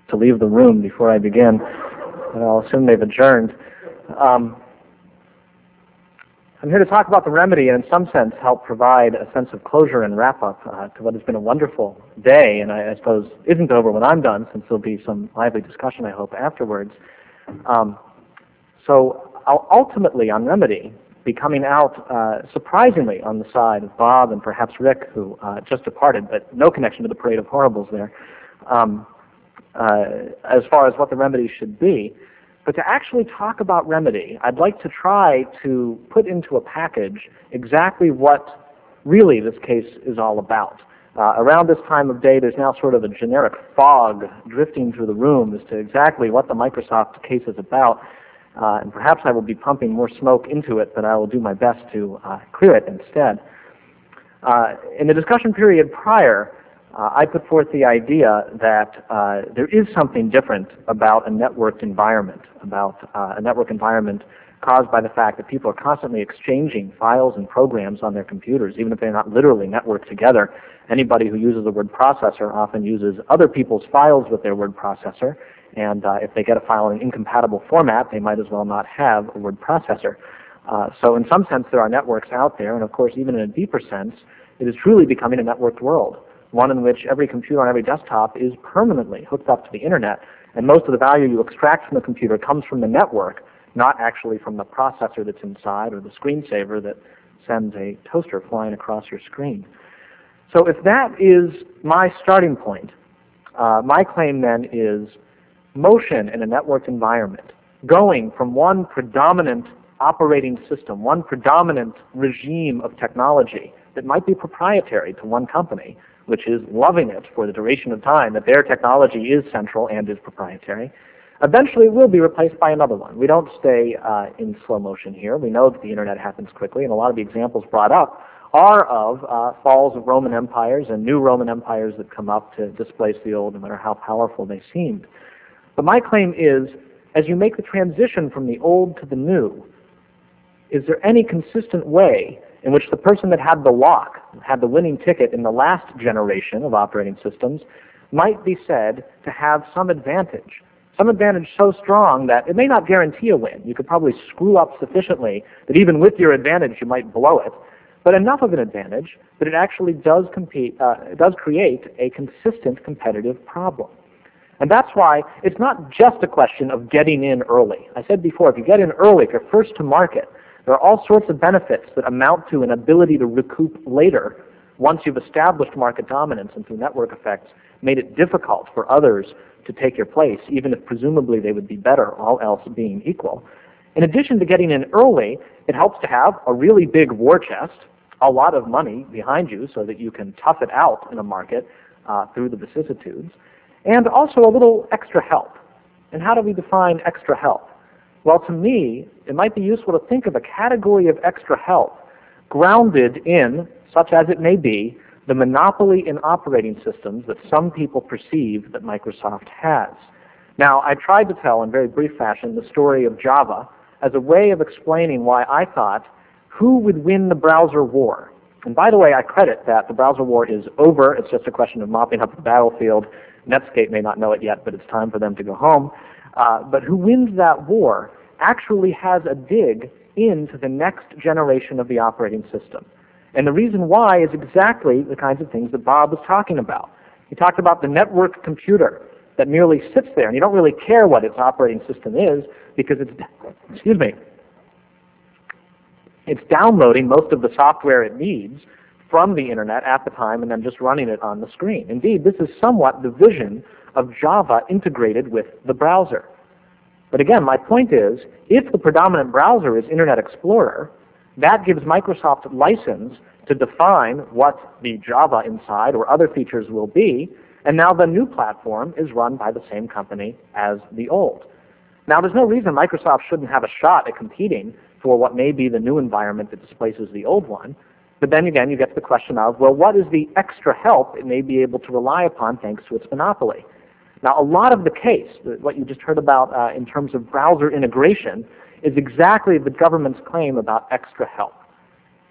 to leave the room before I begin. I'll assume they've adjourned. I'm here to talk about the remedy and in some sense help provide a sense of closure and wrap-up to what has been a wonderful day, and I suppose isn't over when I'm done, since there'll be some lively discussion, I hope, afterwards. So I'll ultimately, on remedy, be coming out surprisingly on the side of Bob and perhaps Rick, who just departed, but no connection to the Parade of Horribles there, as far as what the remedy should be. But to actually talk about remedy, I'd like to try to put into a package exactly what really this case is all about. Around this time of day, there's now sort of a generic fog drifting through the room as to exactly what the Microsoft case is about. And perhaps I will be pumping more smoke into it, but I will do my best to clear it instead. In the discussion period prior, I put forth the idea that there is something different about a networked environment, caused by the fact that people are constantly exchanging files and programs on their computers, even if they're not literally networked together. Anybody who uses a word processor often uses other people's files with their word processor, and if they get a file in an incompatible format, they might as well not have a word processor. So in some sense, there are networks out there, and of course, even in a deeper sense, it is truly becoming a networked world, one in which every computer on every desktop is permanently hooked up to the internet, and most of the value you extract from the computer comes from the network, not actually from the processor that's inside or the screensaver that sends a toaster flying across your screen. So if that is my starting point, my claim then is motion in a networked environment, going from one predominant operating system, one predominant regime of technology that might be proprietary to one company, which is loving it for the duration of time that their technology is central and is proprietary, eventually will be replaced by another one. We don't stay in slow motion here. We know that the internet happens quickly, and a lot of the examples brought up are of falls of Roman empires and new Roman empires that come up to displace the old, no matter how powerful they seemed. But my claim is, as you make the transition from the old to the new, is there any consistent way in which the person that had the lock, had the winning ticket in the last generation of operating systems, might be said to have some advantage so strong that it may not guarantee a win. You could probably screw up sufficiently that even with your advantage you might blow it, but enough of an advantage that it actually does create a consistent competitive problem. And that's why it's not just a question of getting in early. I said before, if you get in early, if you're first to market, there are all sorts of benefits that amount to an ability to recoup later once you've established market dominance and through network effects made it difficult for others to take your place, even if presumably they would be better, all else being equal. In addition to getting in early, it helps to have a really big war chest, a lot of money behind you so that you can tough it out in a market through the vicissitudes, and also a little extra help. And how do we define extra help? Well, to me, it might be useful to think of a category of extra help grounded in, such as it may be, the monopoly in operating systems that some people perceive that Microsoft has. Now, I tried to tell in very brief fashion the story of Java as a way of explaining why I thought who would win the browser war. And by the way, I credit that the browser war is over. It's just a question of mopping up the battlefield. Netscape may not know it yet, but it's time for them to go home. But who wins that war actually has a dig into the next generation of the operating system. And the reason why is exactly the kinds of things that Bob was talking about. He talked about the network computer that merely sits there, and you don't really care what its operating system is because it's downloading most of the software it needs from the internet at the time and then just running it on the screen. Indeed, this is somewhat the vision of Java integrated with the browser. But again, my point is, if the predominant browser is Internet Explorer, that gives Microsoft license to define what the Java inside or other features will be, and now the new platform is run by the same company as the old. Now, there's no reason Microsoft shouldn't have a shot at competing for what may be the new environment that displaces the old one. But then again, you get to the question of, well, what is the extra help it may be able to rely upon thanks to its monopoly? Now, a lot of the case, what you just heard about in terms of browser integration, is exactly the government's claim about extra help.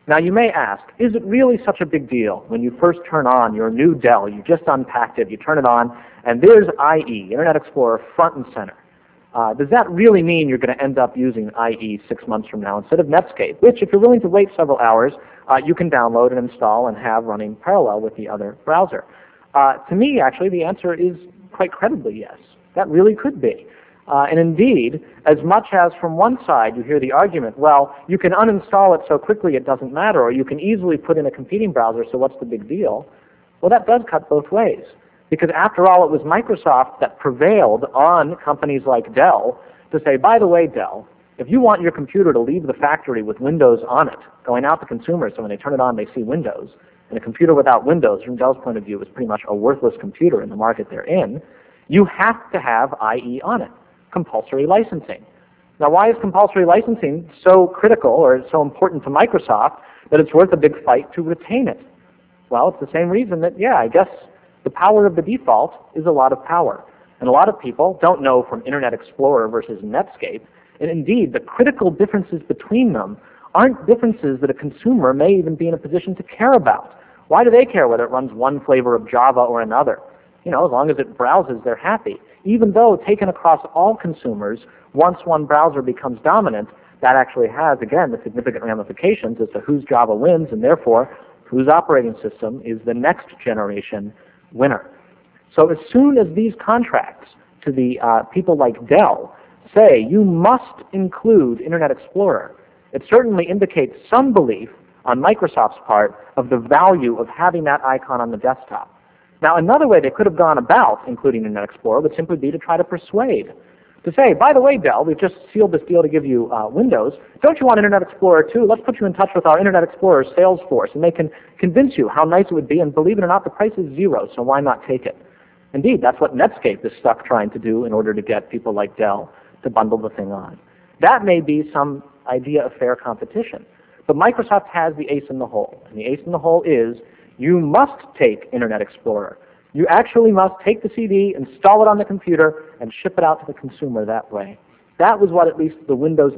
Now you may ask, is it really such a big deal when you first turn on your new Dell, you just unpacked it, you turn it on, and there's IE, Internet Explorer, front and center? Does that really mean you're going to end up using IE 6 months from now instead of Netscape, which if you're willing to wait several hours, you can download and install and have running parallel with the other browser? To me, actually, the answer is quite credibly yes. That really could be. And indeed, as much as from one side you hear the argument, well, you can uninstall it so quickly it doesn't matter, or you can easily put in a competing browser, so what's the big deal? Well, that does cut both ways. Because after all, it was Microsoft that prevailed on companies like Dell to say, by the way, Dell, if you want your computer to leave the factory with Windows on it, going out to consumers, so when they turn it on they see Windows, and a computer without Windows, from Dell's point of view, is pretty much a worthless computer in the market they're in, you have to have IE on it. Compulsory licensing. Now, why is compulsory licensing so critical or so important to Microsoft that it's worth a big fight to retain it? Well, it's the same reason that, yeah, I guess the power of the default is a lot of power. And a lot of people don't know from Internet Explorer versus Netscape, and indeed, the critical differences between them aren't differences that a consumer may even be in a position to care about. Why do they care whether it runs one flavor of Java or another? You know, as long as it browses, they're happy. Even though taken across all consumers, once one browser becomes dominant, that actually has, again, the significant ramifications as to whose Java wins and therefore whose operating system is the next generation winner. So as soon as these contracts to the people like Dell say you must include Internet Explorer, it certainly indicates some belief on Microsoft's part of the value of having that icon on the desktop. Now, another way they could have gone about including Internet Explorer would simply be to try to persuade, to say, by the way, Dell, we've just sealed this deal to give you Windows. Don't you want Internet Explorer too? Let's put you in touch with our Internet Explorer sales force, and they can convince you how nice it would be, and believe it or not, the price is zero, so why not take it? Indeed, that's what Netscape is stuck trying to do in order to get people like Dell to bundle the thing on. That may be some idea of fair competition, but Microsoft has the ace in the hole, and the ace in the hole is you must take Internet Explorer. You actually must take the CD, install it on the computer, and ship it out to the consumer that way. That was what at least the Windows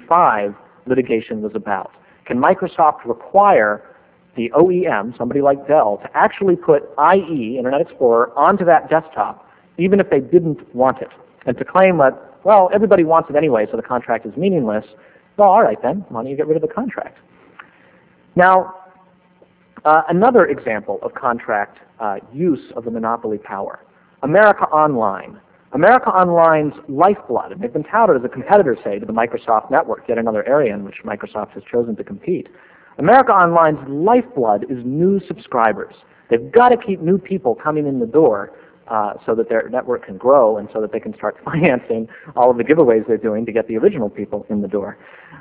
95 litigation was about. Can Microsoft require the OEM, somebody like Dell, to actually put IE, Internet Explorer, onto that desktop, even if they didn't want it? And to claim that, well, everybody wants it anyway, so the contract is meaningless, well, all right then, why don't you get rid of the contract? Now, another example of contract use of the monopoly power, America Online. America Online's lifeblood, and they've been touted as a competitor, say, to the Microsoft network, yet another area in which Microsoft has chosen to compete. America Online's lifeblood is new subscribers. They've got to keep new people coming in the door so that their network can grow and so that they can start financing all of the giveaways they're doing to get the original people in the door.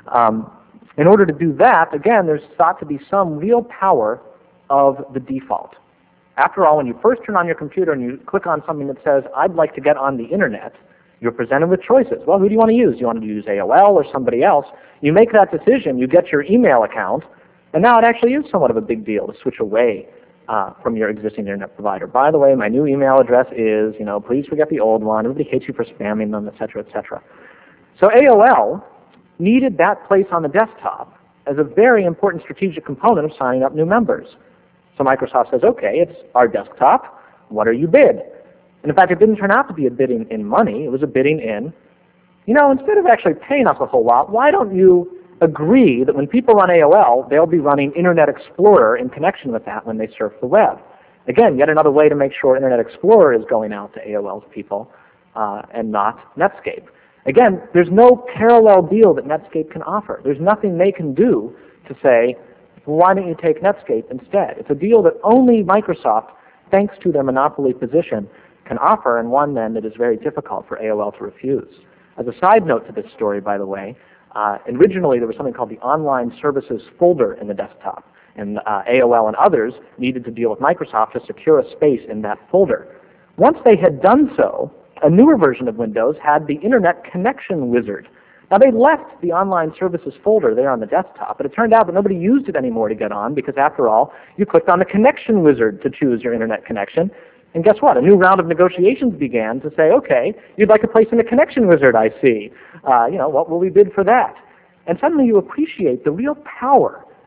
In order to do that, again, there's thought to be some real power of the default. After all, when you first turn on your computer and you click on something that says, I'd like to get on the internet, you're presented with choices. Well, who do you want to use? Do you want to use AOL or somebody else? You make that decision, you get your email account, and now it actually is somewhat of a big deal to switch away from your existing internet provider. By the way, my new email address is, please forget the old one. Everybody hates you for spamming them, et cetera, et cetera. So AOL needed that place on the desktop as a very important strategic component of signing up new members. So Microsoft says, okay, it's our desktop. What are you bid? And in fact, it didn't turn out to be a bidding in money. It was a bidding in, instead of actually paying us a whole lot, why don't you agree that when people run AOL, they'll be running Internet Explorer in connection with that when they surf the web? Again, yet another way to make sure Internet Explorer is going out to AOL's people and not Netscape. Again, there's no parallel deal that Netscape can offer. There's nothing they can do to say, well, why don't you take Netscape instead? It's a deal that only Microsoft, thanks to their monopoly position, can offer, and one then that is very difficult for AOL to refuse. As a side note to this story, by the way, originally there was something called the Online Services folder in the desktop, and AOL and others needed to deal with Microsoft to secure a space in that folder. Once they had done so, a newer version of Windows had the Internet Connection Wizard. Now, they left the Online Services folder there on the desktop, but it turned out that nobody used it anymore to get on because, after all, you clicked on the Connection Wizard to choose your Internet connection. And guess what? A new round of negotiations began to say, okay, you'd like a place in the Connection Wizard, I see. What will we bid for that? And suddenly you appreciate the real power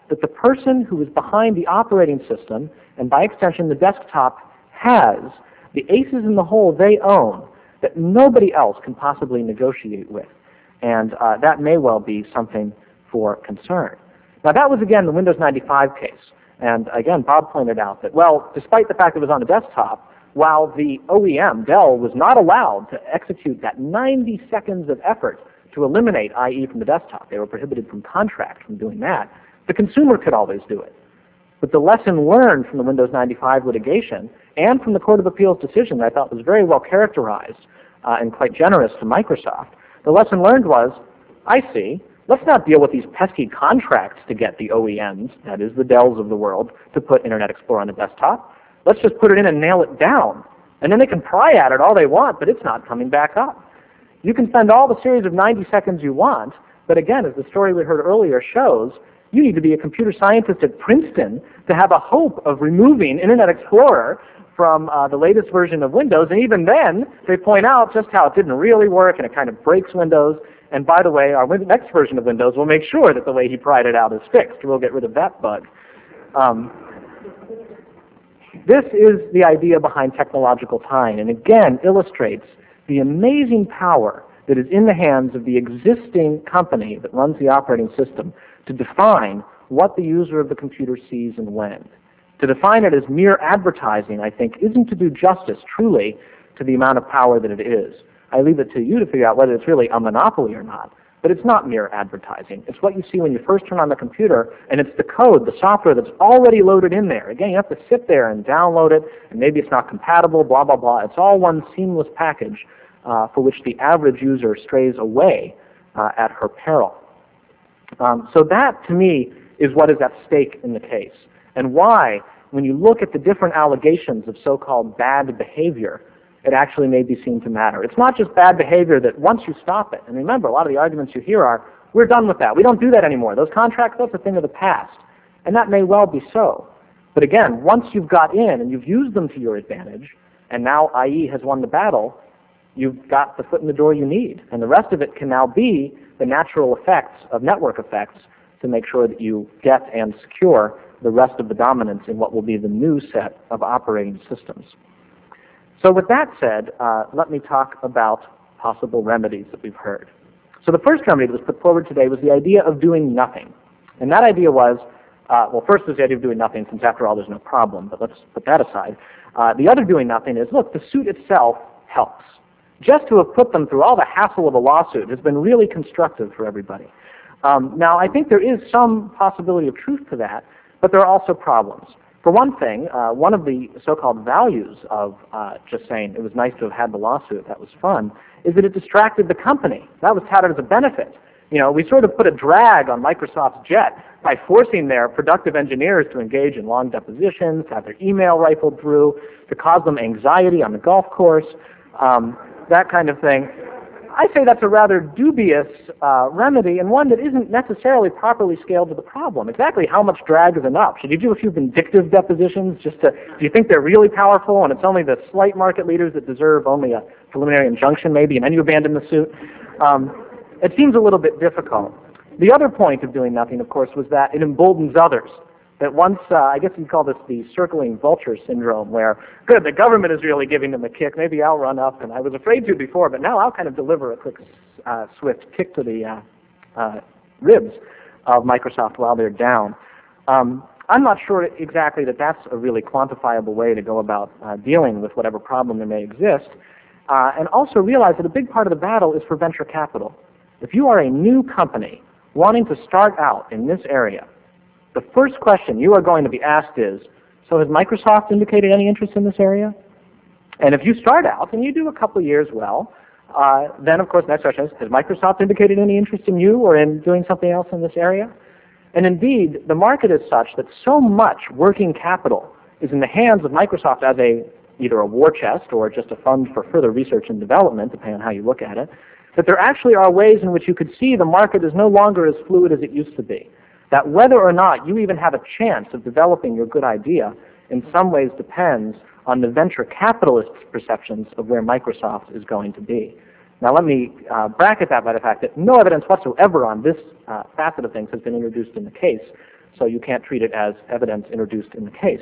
that the person who is behind the operating system, and by extension the desktop, has the aces in the hole they own that nobody else can possibly negotiate with. And that may well be something for concern. Now that was, again, the Windows 95 case. And again, Bob pointed out that, well, despite the fact that it was on the desktop, while the OEM, Dell, was not allowed to execute that 90 seconds of effort to eliminate IE from the desktop, they were prohibited from contract from doing that, the consumer could always do it. But the lesson learned from the Windows 95 litigation and from the Court of Appeals decision that I thought was very well characterized and quite generous to Microsoft, the lesson learned was, I see, let's not deal with these pesky contracts to get the OEMs, that is the Dells of the world, to put Internet Explorer on the desktop. Let's just put it in and nail it down. And then they can pry at it all they want, but it's not coming back up. You can spend all the series of 90 seconds you want, but again, as the story we heard earlier shows, you need to be a computer scientist at Princeton to have a hope of removing Internet Explorer from the latest version of Windows. And even then, they point out just how it didn't really work and it kind of breaks Windows. And by the way, our next version of Windows will make sure that the way he pried it out is fixed. We'll get rid of that bug. This is the idea behind technological tying, and again illustrates the amazing power that is in the hands of the existing company that runs the operating system to define what the user of the computer sees and when. To define it as mere advertising, I think, isn't to do justice truly to the amount of power that it is. I leave it to you to figure out whether it's really a monopoly or not. But it's not mere advertising. It's what you see when you first turn on the computer, and it's the code, the software that's already loaded in there. Again, you have to sit there and download it, and maybe it's not compatible, blah, blah, blah. It's all one seamless package for which the average user strays away at her peril. So that, to me, is what is at stake in the case, and why, when you look at the different allegations of so-called bad behavior, it actually may be seen to matter. It's not just bad behavior that once you stop it, and remember, a lot of the arguments you hear are, we're done with that. We don't do that anymore. Those contracts, that's a thing of the past. And that may well be so. But again, once you've got in and you've used them to your advantage, and now IE has won the battle, you've got the foot in the door you need. And the rest of it can now be the natural effects of network effects to make sure that you get and secure the rest of the dominance in what will be the new set of operating systems. So with that said, let me talk about possible remedies that we've heard. So the first remedy that was put forward today was the idea of doing nothing. And that idea was, well, first was the idea of doing nothing, since after all there's no problem, but let's put that aside. The other doing nothing is, look, the suit itself helps. Just to have put them through all the hassle of a lawsuit has been really constructive for everybody. Now, I think there is some possibility of truth to that, but there are also problems. For one thing, one of the so-called values of just saying it was nice to have had the lawsuit, that was fun, is that it distracted the company. That was touted as a benefit. You know, we sort of put a drag on Microsoft's jet by forcing their productive engineers to engage in long depositions, to have their email rifled through, to cause them anxiety on the golf course, that kind of thing. I say that's a rather dubious remedy, and one that isn't necessarily properly scaled to the problem. Exactly how much drag is enough? Should you do a few vindictive depositions just to, do you think they're really powerful and it's only the slight market leaders that deserve only a preliminary injunction maybe, and then you abandon the suit? It seems a little bit difficult. The other point of doing nothing, of course, was that it emboldens others. That once, I guess you'd call this the circling vulture syndrome, where, good, the government is really giving them a kick, maybe I'll run up, and I was afraid to before, but now I'll kind of deliver a quick, swift kick to the ribs of Microsoft while they're down. I'm not sure exactly that that's a really quantifiable way to go about dealing with whatever problem there may exist, and also realize that a big part of the battle is for venture capital. If you are a new company wanting to start out in this area, the first question you are going to be asked is, so has Microsoft indicated any interest in this area? And if you start out and you do a couple of years well, then of course the next question is, has Microsoft indicated any interest in you or in doing something else in this area? And indeed, the market is such that so much working capital is in the hands of Microsoft as either a war chest or just a fund for further research and development, depending on how you look at it, that there actually are ways in which you could see the market is no longer as fluid as it used to be. That whether or not you even have a chance of developing your good idea in some ways depends on the venture capitalist's perceptions of where Microsoft is going to be. Now let me bracket that by the fact that no evidence whatsoever on this facet of things has been introduced in the case. so you can't treat it as evidence introduced in the case.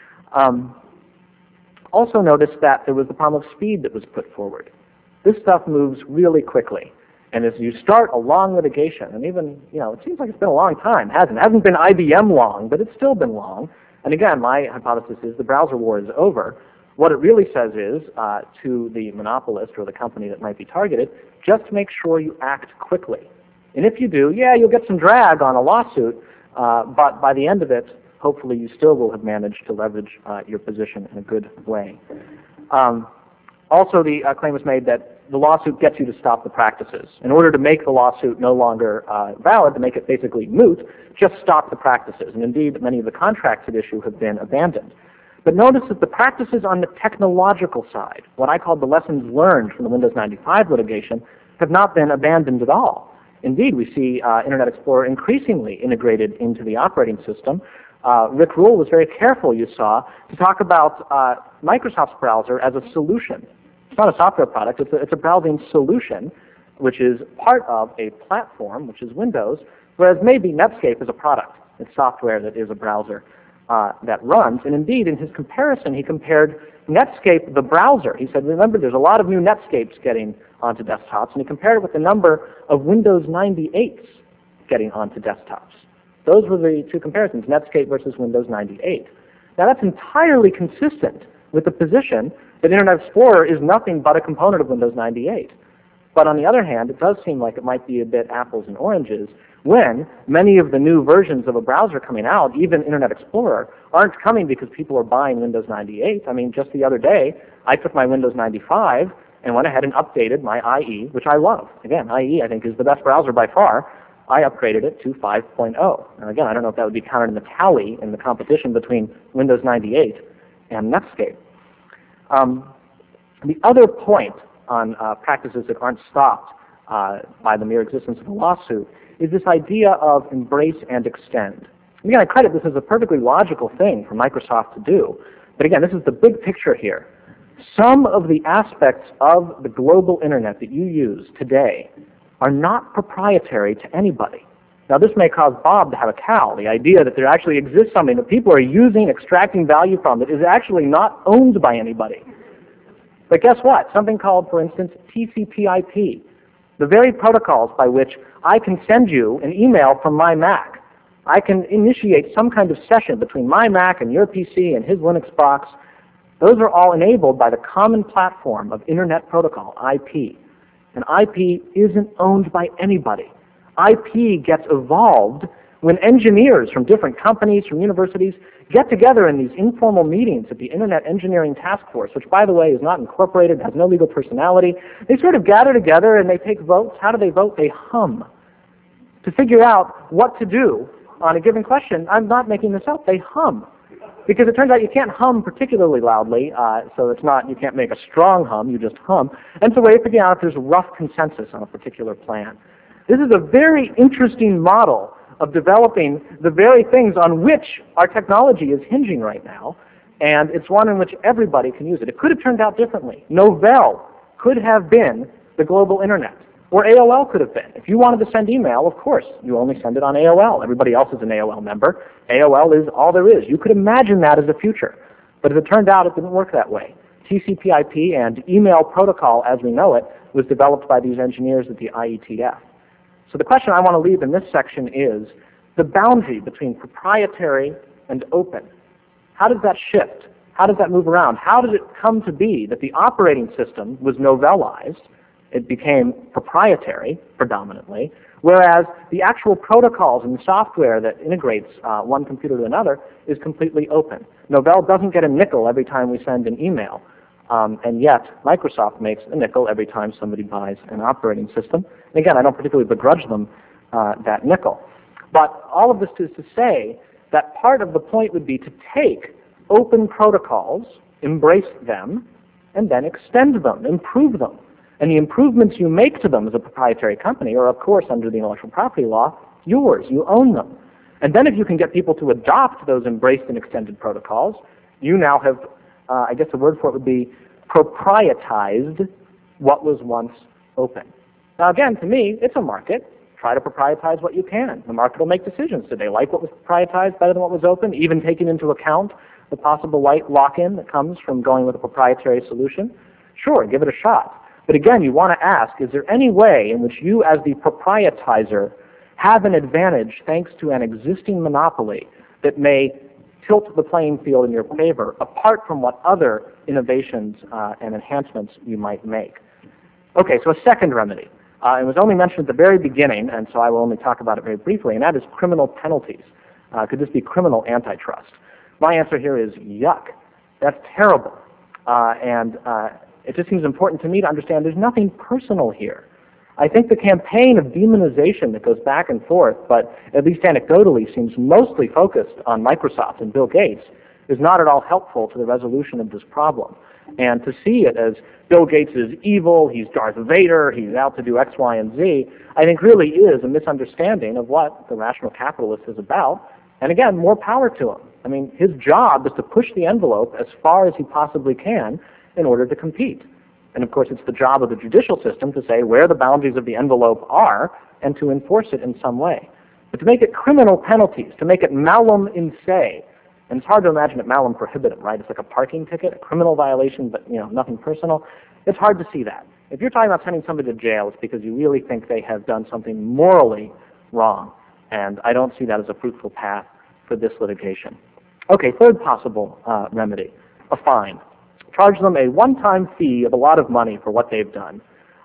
Also notice that there was the problem of speed that was put forward. This stuff moves really quickly. And as you start a long litigation, and even, it seems like it's been a long time, hasn't it? It hasn't been IBM long, but it's still been long. And again, my hypothesis is the browser war is over. What it really says is, to the monopolist or the company that might be targeted, just make sure you act quickly. And if you do, yeah, you'll get some drag on a lawsuit, but by the end of it, hopefully you still will have managed to leverage your position in a good way. Also, the claim was made that the lawsuit gets you to stop the practices. In order to make the lawsuit no longer valid, to make it basically moot, just stop the practices. And indeed, many of the contracts at issue have been abandoned. But notice that the practices on the technological side, what I call the lessons learned from the Windows 95 litigation, have not been abandoned at all. Indeed, we see Internet Explorer increasingly integrated into the operating system. Rick Rule was very careful, you saw, to talk about Microsoft's browser as a solution. It's not a software product, it's a browsing solution, which is part of a platform, which is Windows, whereas maybe Netscape is a product. It's software that is a browser that runs. And indeed, in his comparison, he compared Netscape, the browser. He said, remember, there's a lot of new Netscapes getting onto desktops, and he compared it with the number of Windows 98s getting onto desktops. Those were the two comparisons, Netscape versus Windows 98. Now that's entirely consistent with the position that Internet Explorer is nothing but a component of Windows 98. But on the other hand, it does seem like it might be a bit apples and oranges when many of the new versions of a browser coming out, even Internet Explorer, aren't coming because people are buying Windows 98. I mean, just the other day, I took my Windows 95 and went ahead and updated my IE, which I love. Again, IE, I think, is the best browser by far. I upgraded it to 5.0. And again, I don't know if that would be counted in the tally in the competition between Windows 98 and Netscape. The other point on practices that aren't stopped by the mere existence of a lawsuit is this idea of embrace and extend. Again, I credit this as a perfectly logical thing for Microsoft to do. But again, this is the big picture here. Some of the aspects of the global internet that you use today are not proprietary to anybody. Now, this may cause Bob to have a cow, the idea that there actually exists something that people are using, extracting value from, that is actually not owned by anybody. But guess what? Something called, for instance, TCP/IP, the very protocols by which I can send you an email from my Mac. I can initiate some kind of session between my Mac and your PC and his Linux box. Those are all enabled by the common platform of Internet Protocol, IP. And IP isn't owned by anybody. IP gets evolved when engineers from different companies, from universities, get together in these informal meetings at the Internet Engineering Task Force, which, by the way, is not incorporated, has no legal personality. They sort of gather together and they take votes. How do they vote? They hum to figure out what to do on a given question. I'm not making this up. They hum. Because it turns out you can't hum particularly loudly, so it's not, you can't make a strong hum, you just hum. And it's a way of figuring out if there's rough consensus on a particular plan. This is a very interesting model of developing the very things on which our technology is hinging right now, and it's one in which everybody can use it. It could have turned out differently. Novell could have been the global internet, or AOL could have been. If you wanted to send email, of course, you only send it on AOL. Everybody else is an AOL member. AOL is all there is. You could imagine that as a future. But as it turned out, it didn't work that way. TCP/IP and email protocol as we know it was developed by these engineers at the IETF. So the question I want to leave in this section is the boundary between proprietary and open. How does that shift? How does that move around? How did it come to be that the operating system was novellized? It became proprietary predominantly, whereas the actual protocols and the software that integrates one computer to another is completely open. Novell doesn't get a nickel every time we send an email. And yet, Microsoft makes a nickel every time somebody buys an operating system. And again, I don't particularly begrudge them that nickel. But all of this is to say that part of the point would be to take open protocols, embrace them, and then extend them, improve them. And the improvements you make to them as a proprietary company are, of course, under the intellectual property law, yours. You own them. And then if you can get people to adopt those embraced and extended protocols, you now have, I guess the word for it would be, proprietized what was once open. Now again, to me, it's a market. try to proprietize what you can. The market will make decisions. Did they like what was proprietized better than what was open, even taking into account the possible lock-in that comes from going with a proprietary solution? Sure, give it a shot. But again, you want to ask, is there any way in which you as the proprietizer have an advantage thanks to an existing monopoly that may tilt the playing field in your favor, apart from what other innovations and enhancements you might make? Okay, so a second remedy. It was only mentioned at the very beginning, and so I will only talk about it very briefly, and that is criminal penalties. Could this be criminal antitrust? My answer here is yuck. That's terrible. It just seems important to me to understand there's nothing personal here. I think the campaign of demonization that goes back and forth, but at least anecdotally seems mostly focused on Microsoft and Bill Gates, is not at all helpful to the resolution of this problem. And to see it as Bill Gates is evil, he's Darth Vader, he's out to do X, Y, and Z, I think really is a misunderstanding of what the rational capitalist is about. And again, more power to him. I mean, his job is to push the envelope as far as he possibly can in order to compete. And of course, it's the job of the judicial system to say where the boundaries of the envelope are and to enforce it in some way. But to make it criminal penalties, to make it malum in se, and it's hard to imagine it malum prohibitum, right? It's like a parking ticket, a criminal violation, but nothing personal. It's hard to see that. If you're talking about sending somebody to jail, it's because you really think they have done something morally wrong. And I don't see that as a fruitful path for this litigation. Okay, third possible remedy, a fine. Charge them a one-time fee of a lot of money for what they've done.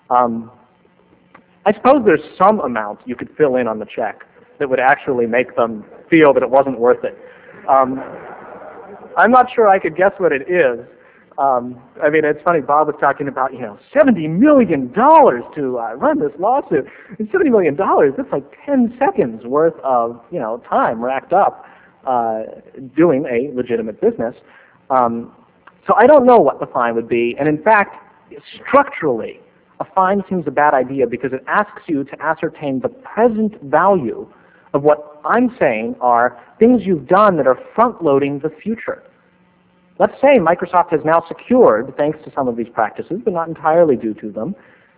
I suppose there's some amount you could fill in on the check that would actually make them feel that it wasn't worth it. I'm not sure I could guess what it is. I mean, it's funny, Bob was talking about, $70 million to run this lawsuit. And $70 million, that's like 10 seconds worth of, time racked up doing a legitimate business. So I don't know what the fine would be. And in fact, structurally, a fine seems a bad idea because it asks you to ascertain the present value of what I'm saying are things you've done that are front-loading the future. Let's say Microsoft has now secured, thanks to some of these practices, but not entirely due to them,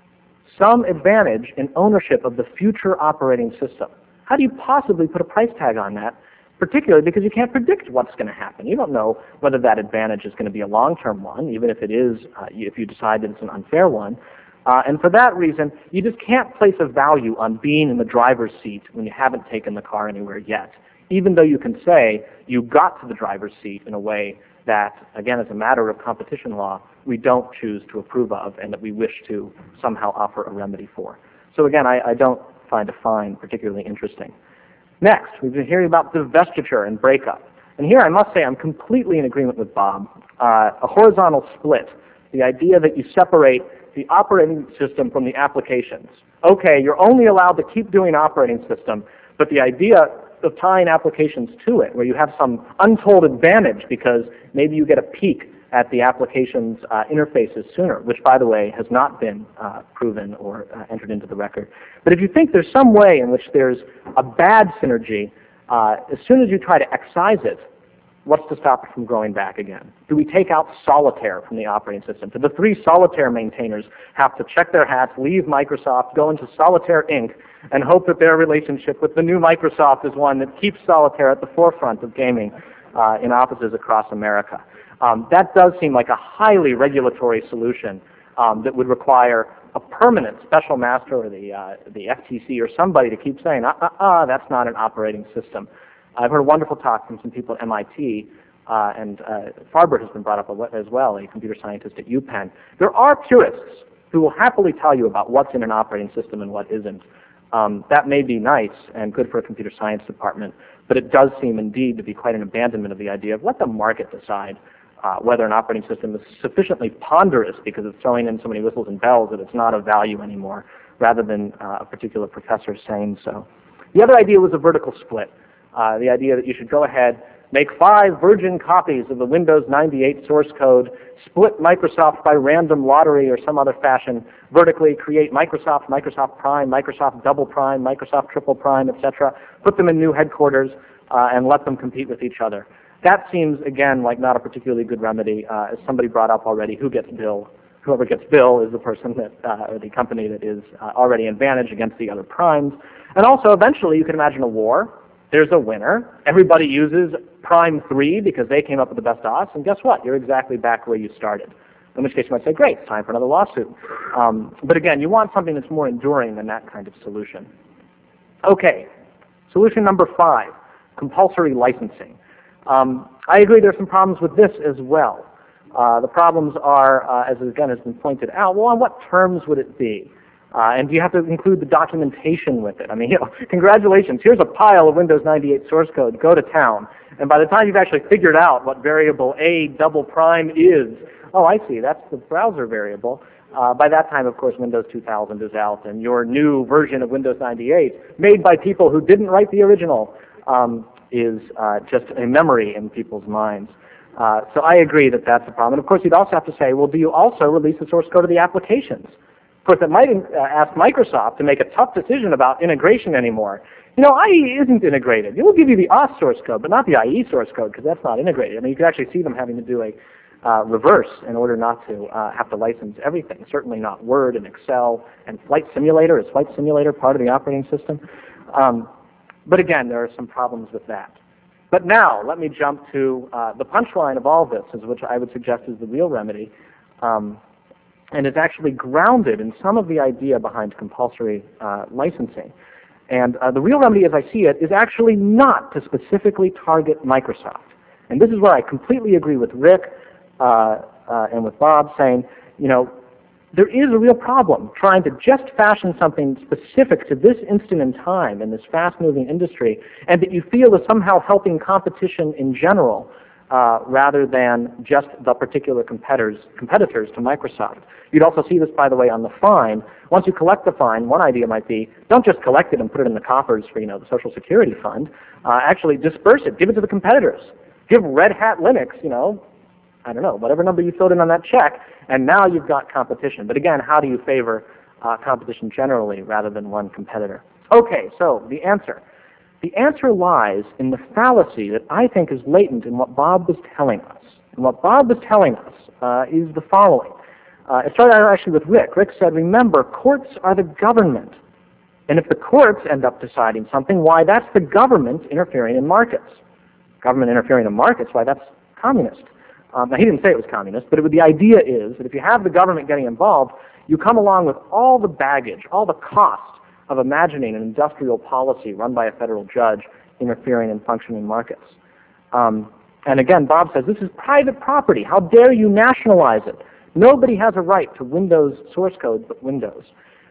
some advantage in ownership of the future operating system. How do you possibly put a price tag on that? Particularly because you can't predict what's going to happen. You don't know whether that advantage is going to be a long-term one, even if it is, if you decide that it's an unfair one. And for that reason, you just can't place a value on being in the driver's seat when you haven't taken the car anywhere yet, even though you can say you got to the driver's seat in a way that, again, as a matter of competition law, we don't choose to approve of and that we wish to somehow offer a remedy for. So again, I don't find a fine particularly interesting. Next, we've been hearing about divestiture and breakup. And here I must say I'm completely in agreement with Bob. A horizontal split, the idea that you separate the operating system from the applications. Okay, you're only allowed to keep doing operating system, but the idea of tying applications to it, where you have some untold advantage because maybe you get a peek at the application's interfaces sooner, which, by the way, has not been proven or entered into the record. But if you think there's some way in which there's a bad synergy, as soon as you try to excise it, what's to stop it from growing back again? Do we take out Solitaire from the operating system? Do the 3 Solitaire maintainers have to check their hats, leave Microsoft, go into Solitaire Inc., and hope that their relationship with the new Microsoft is one that keeps Solitaire at the forefront of gaming in offices across America? That does seem like a highly regulatory solution that would require a permanent special master or the FTC or somebody to keep saying, that's not an operating system. I've heard a wonderful talk from some people at MIT, and Farber has been brought up as well, a computer scientist at UPenn. There are purists who will happily tell you about what's in an operating system and what isn't. That may be nice and good for a computer science department, but it does seem indeed to be quite an abandonment of the idea of let the market decide whether an operating system is sufficiently ponderous because it's throwing in so many whistles and bells that it's not of value anymore, rather than a particular professor saying so. The other idea was a vertical split. The idea that you should go ahead, make 5 virgin copies of the Windows 98 source code, split Microsoft by random lottery or some other fashion, vertically create Microsoft, Microsoft Prime, Microsoft Double Prime, Microsoft Triple Prime, etc., put them in new headquarters, and let them compete with each other. That seems, again, like not a particularly good remedy. As somebody brought up already, who gets Bill? Whoever gets Bill is the person that, or the company that is already advantaged against the other primes. And also, eventually, you can imagine a war. There's a winner. Everybody uses prime 3 because they came up with the best OS, and guess what? You're exactly back where you started. In which case you might say, great, time for another lawsuit. But again, you want something that's more enduring than that kind of solution. Okay, solution number 5, compulsory licensing. I agree there's some problems with this as well. The problems are, as again has been pointed out, well, on what terms would it be? And do you have to include the documentation with it? I mean, congratulations, here's a pile of Windows 98 source code, go to town. And by the time you've actually figured out what variable A double prime is, oh, I see, that's the browser variable. By that time, of course, Windows 2000 is out, and your new version of Windows 98, made by people who didn't write the original, is just a memory in people's minds. So I agree that that's a problem. And of course, you'd also have to say, well, do you also release the source code of the applications? Of course, that might ask Microsoft to make a tough decision about integration anymore. IE isn't integrated. It will give you the OS source code, but not the IE source code, because that's not integrated. I mean, you can actually see them having to do a reverse in order not to have to license everything. Certainly not Word and Excel and Flight Simulator. Is Flight Simulator part of the operating system? But again, there are some problems with that. But now, let me jump to the punchline of all this, which I would suggest is the real remedy. And it's actually grounded in some of the idea behind compulsory licensing. And the real remedy, as I see it, is actually not to specifically target Microsoft. And this is where I completely agree with Rick and with Bob saying, there is a real problem trying to just fashion something specific to this instant in time in this fast-moving industry, and that you feel is somehow helping competition in general rather than just the particular competitors to Microsoft. You'd also see this, by the way, on the fine. Once you collect the fine, one idea might be, don't just collect it and put it in the coffers for the Social Security Fund. Actually disperse it. Give it to the competitors. Give Red Hat Linux, I don't know, whatever number you filled in on that check, and now you've got competition. But again, how do you favor competition generally rather than one competitor? Okay, so the answer. The answer lies in the fallacy that I think is latent in what Bob was telling us. And what Bob was telling us is the following. It started out actually with Rick. Rick said, remember, courts are the government. And if the courts end up deciding something, why, that's the government interfering in markets. Government interfering in markets, why, that's communist. Now, he didn't say it was communist, but the idea is that if you have the government getting involved, you come along with all the baggage, all the cost of imagining an industrial policy run by a federal judge interfering in functioning markets. And again, Bob says, this is private property. How dare you nationalize it? Nobody has a right to Windows source code but Windows.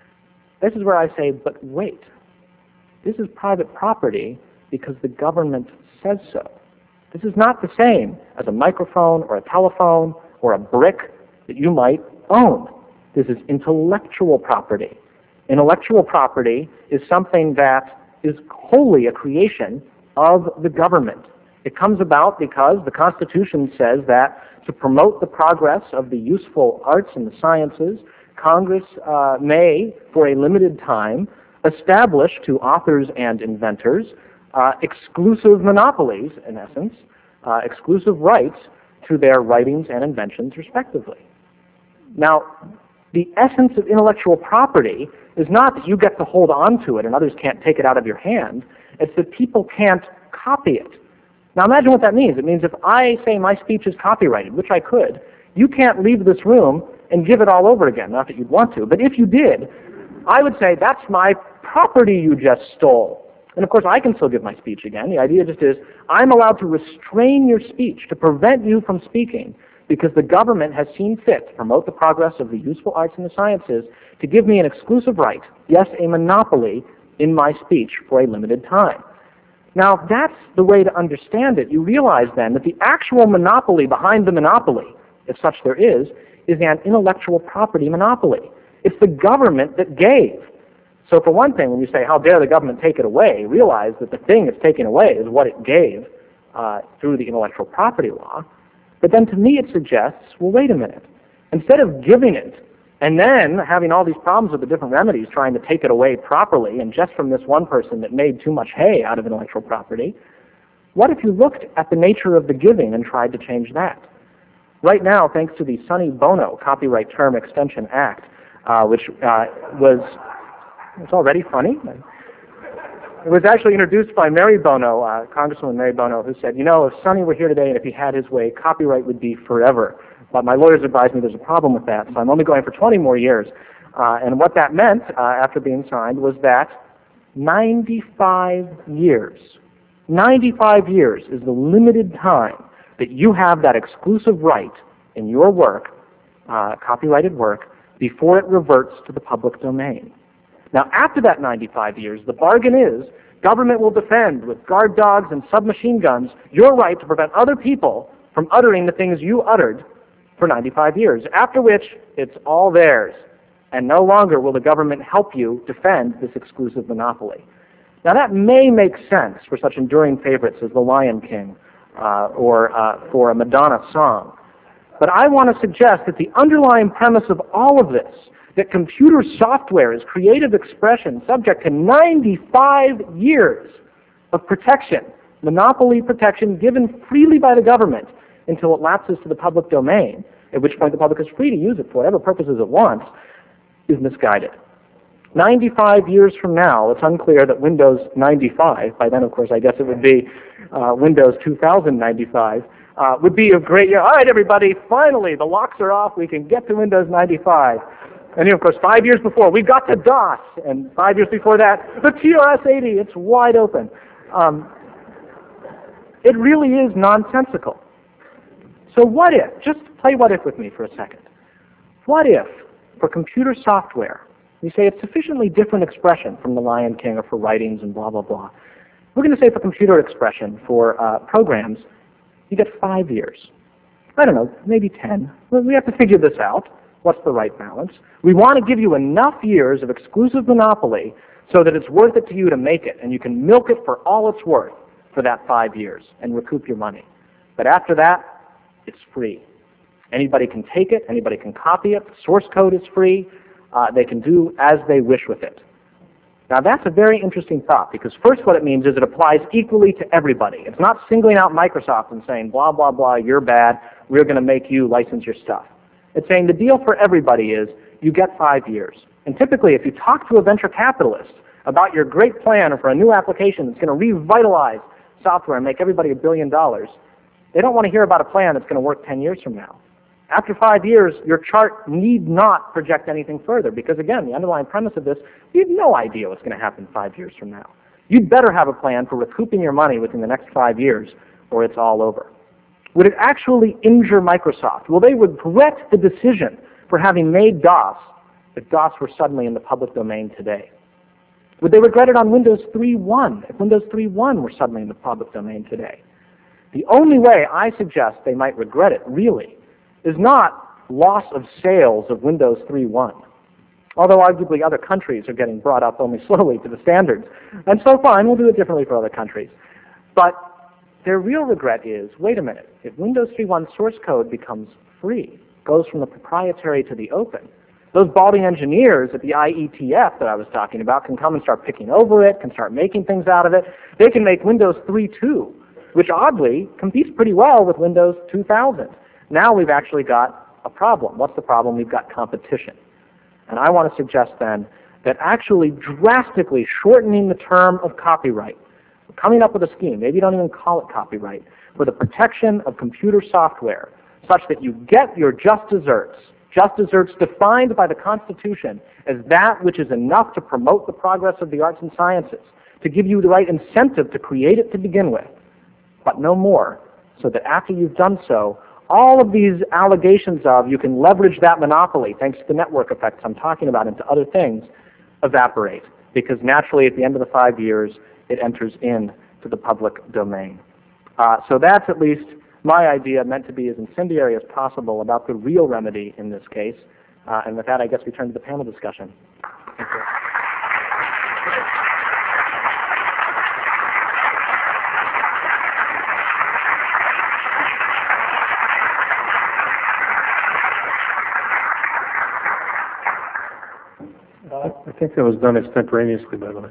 This is where I say, but wait. This is private property because the government says so. This is not the same as a microphone or a telephone or a brick that you might own. This is intellectual property. Intellectual property is something that is wholly a creation of the government. It comes about because the Constitution says that to promote the progress of the useful arts and the sciences, Congress may, for a limited time, establish to authors and inventors exclusive monopolies, in essence, exclusive rights to their writings and inventions, respectively. Now, the essence of intellectual property is not that you get to hold on to it and others can't take it out of your hand. It's that people can't copy it. Now, imagine what that means. It means if I say my speech is copyrighted, which I could, you can't leave this room and give it all over again. Not that you'd want to, but if you did, I would say, that's my property you just stole. And of course, I can still give my speech again. The idea just is, I'm allowed to restrain your speech, to prevent you from speaking, because the government has seen fit to promote the progress of the useful arts and the sciences to give me an exclusive right, yes, a monopoly, in my speech for a limited time. Now, if that's the way to understand it, you realize then that the actual monopoly behind the monopoly, if such there is an intellectual property monopoly. It's the government that gave. So for one thing, when you say, how dare the government take it away, realize that the thing it's taken away is what it gave through the intellectual property law. But then to me it suggests, well, wait a minute. Instead of giving it and then having all these problems with the different remedies trying to take it away properly and just from this one person that made too much hay out of intellectual property, what if you looked at the nature of the giving and tried to change that? Right now, thanks to the Sonny Bono Copyright Term Extension Act, which was, it's already funny. It was actually introduced by Mary Bono, Congresswoman Mary Bono, who said, you know, if Sonny were here today and if he had his way, copyright would be forever. But my lawyers advised me there's a problem with that, so I'm only going for 20 more years. And what that meant after being signed was that 95 years, 95 years is the limited time that you have that exclusive right in your work, copyrighted work, before it reverts to the public domain. Now, after that 95 years, the bargain is government will defend with guard dogs and submachine guns your right to prevent other people from uttering the things you uttered for 95 years, after which it's all theirs, and no longer will the government help you defend this exclusive monopoly. Now, that may make sense for such enduring favorites as The Lion King or for a Madonna song. But I want to suggest that the underlying premise of all of this, that computer software is creative expression subject to 95 years of protection, monopoly protection given freely by the government until it lapses to the public domain, at which point the public is free to use it for whatever purposes it wants, is misguided. 95 years from now, it's unclear that Windows 95, by then of course I guess it would be Windows 2095, would be a great year. All right, everybody, finally, the locks are off. We can get to Windows 95. And of course, 5 years before, we got to DOS. And 5 years before that, the TRS-80. It's wide open. It really is nonsensical. So what if, just play what if with me for a second. What if, for computer software, we say it's sufficiently different expression from The Lion King or for writings and blah, blah, blah. We're going to say for computer expression, for programs, you get 5 years. I don't know, maybe 10. We have to figure this out. What's the right balance? We want to give you enough years of exclusive monopoly so that it's worth it to you to make it, and you can milk it for all it's worth for that 5 years and recoup your money. But after that, it's free. Anybody can take it. Anybody can copy it. The source code is free. They can do as they wish with it. Now that's a very interesting thought, because first what it means is it applies equally to everybody. It's not singling out Microsoft and saying, blah, blah, blah, you're bad, we're going to make you license your stuff. It's saying the deal for everybody is you get 5 years. And typically if you talk to a venture capitalist about your great plan for a new application that's going to revitalize software and make everybody $1 billion, they don't want to hear about a plan that's going to work 10 years from now. After 5 years, your chart need not project anything further, because again, the underlying premise of this, you have no idea what's going to happen 5 years from now. You'd better have a plan for recouping your money within the next 5 years, or it's all over. Would it actually injure Microsoft? Will they regret the decision for having made DOS if DOS were suddenly in the public domain today? Would they regret it on Windows 3.1 if Windows 3.1 were suddenly in the public domain today? The only way I suggest they might regret it, really, is not loss of sales of Windows 3.1, although arguably other countries are getting brought up only slowly to the standards. And so fine, we'll do it differently for other countries. But their real regret is, wait a minute, if Windows 3.1 source code becomes free, goes from the proprietary to the open, those balding engineers at the IETF that I was talking about can come and start picking over it, can start making things out of it. They can make Windows 3.2, which oddly competes pretty well with Windows 2000. Now we've actually got a problem. What's the problem? We've got competition. And I want to suggest then that actually drastically shortening the term of copyright, coming up with a scheme, maybe you don't even call it copyright, for the protection of computer software, such that you get your just desserts defined by the Constitution as that which is enough to promote the progress of the arts and sciences, to give you the right incentive to create it to begin with, but no more, so that after you've done so, all of these allegations of you can leverage that monopoly, thanks to the network effects I'm talking about, into other things, evaporate. Because naturally, at the end of the 5 years, it enters into the public domain. So that's at least my idea, meant to be as incendiary as possible, about the real remedy in this case. And with that, I guess we turn to the panel discussion. Thank you. I think that was done extemporaneously, by the way.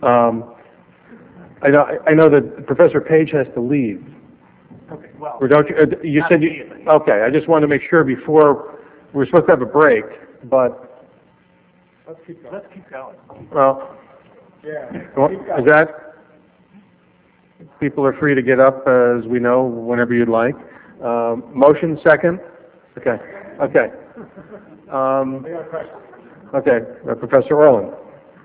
I know that Professor Page has to leave. Okay, well, Or don't you? You said you. Okay, I just wanted to make sure before we're supposed to have a break, but let's keep going. well, Well, is that, people are free to get up, as we know, whenever you'd like. Motion second? Okay, okay. Okay, Professor Orland.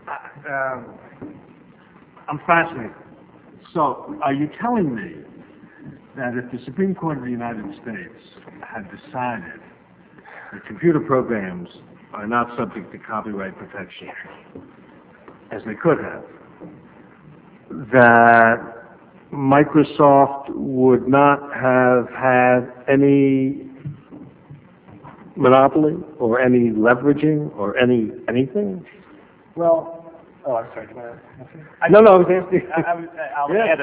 I'm fascinated. So, are you telling me that if the Supreme Court of the United States had decided that computer programs are not subject to copyright protection, as they could have, that Microsoft would not have had any monopoly or any leveraging or anything? Well, I'm sorry. No, I was asking. I'll add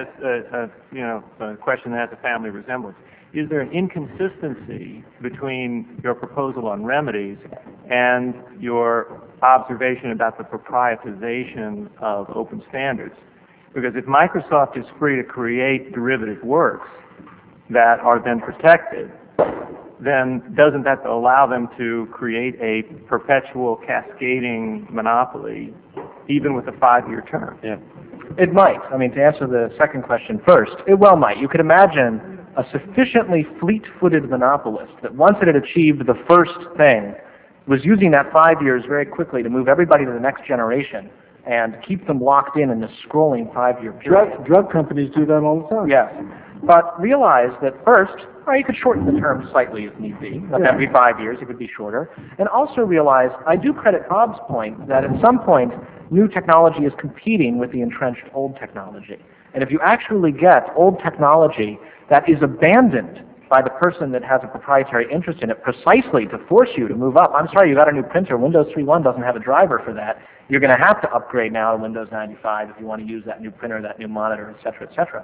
a question that has a family resemblance. Is there an inconsistency between your proposal on remedies and your observation about the proprietization of open standards? Because if Microsoft is free to create derivative works that are then protected, then doesn't that allow them to create a perpetual cascading monopoly, even with a 5-year term? Yeah. It might. I mean, to answer the second question first, it well might. You could imagine a sufficiently fleet-footed monopolist that once it had achieved the first thing, was using that 5 years very quickly to move everybody to the next generation and keep them locked in this scrolling 5-year period. Drug companies do that all the time. Yes. But realize that first, you could shorten the term slightly if need be. Every 5 years it could be shorter. And also realize, I do credit Bob's point, that at some point new technology is competing with the entrenched old technology. And if you actually get old technology that is abandoned by the person that has a proprietary interest in it precisely to force you to move up. I'm sorry, you got a new printer. Windows 3.1 doesn't have a driver for that. You're going to have to upgrade now to Windows 95 if you want to use that new printer, that new monitor, et cetera, et cetera.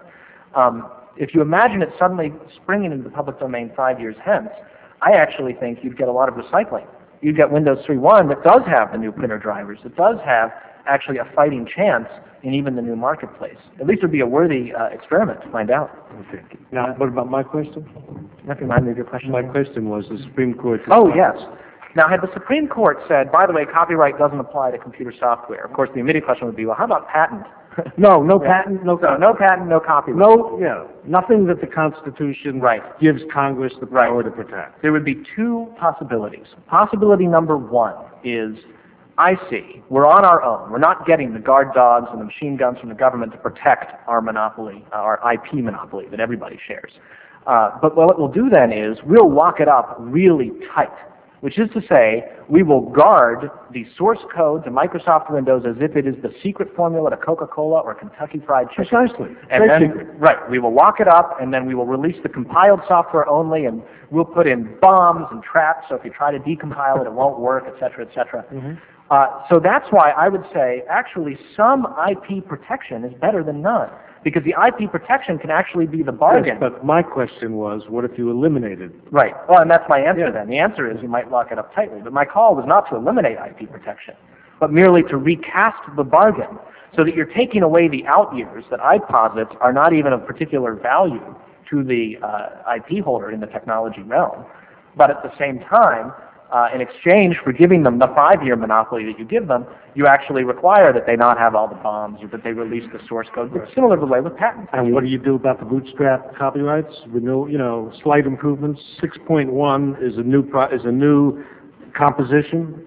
If you imagine it suddenly springing into the public domain 5 years hence, I actually think you'd get a lot of recycling. You'd get Windows 3.1 that does have the new printer drivers, that does have actually a fighting chance in even the new marketplace. At least it would be a worthy experiment to find out. Okay. Now, what about my question? You have to remind me of your question. My question was the Supreme Court. Oh, yes. Now, had the Supreme Court said, by the way, copyright doesn't apply to computer software, of course, the immediate question would be, well, how about patent? No patent, no copyright. No patent, no copyright. Nothing that the Constitution gives Congress the power to protect. There would be two possibilities. Possibility number one is, I see, we're on our own. We're not getting the guard dogs and the machine guns from the government to protect our monopoly, our IP monopoly that everybody shares. But what we'll do then is we'll lock it up really tight, which is to say we will guard the source code to Microsoft Windows as if it is the secret formula to Coca-Cola or Kentucky Fried Chicken. Precisely. And then, we will lock it up, and then we will release the compiled software only, and we'll put in bombs and traps, so if you try to decompile it, it won't work, et cetera, et cetera. Mm-hmm. So that's why I would say, actually, some IP protection is better than none, because the IP protection can actually be the bargain. Yes, but my question was, what if you eliminated? Right. Well, and that's my answer then. The answer is you might lock it up tightly. But my call was not to eliminate IP protection, but merely to recast the bargain so that you're taking away the out years that I posit are not even of particular value to the IP holder in the technology realm. But at the same time, in exchange for giving them the 5-year monopoly that you give them, you actually require that they not have all the bombs or that they release the source code. It's similar to the way with patents. And what do you do about the bootstrap copyrights? Slight improvements. 6.1 is a new composition.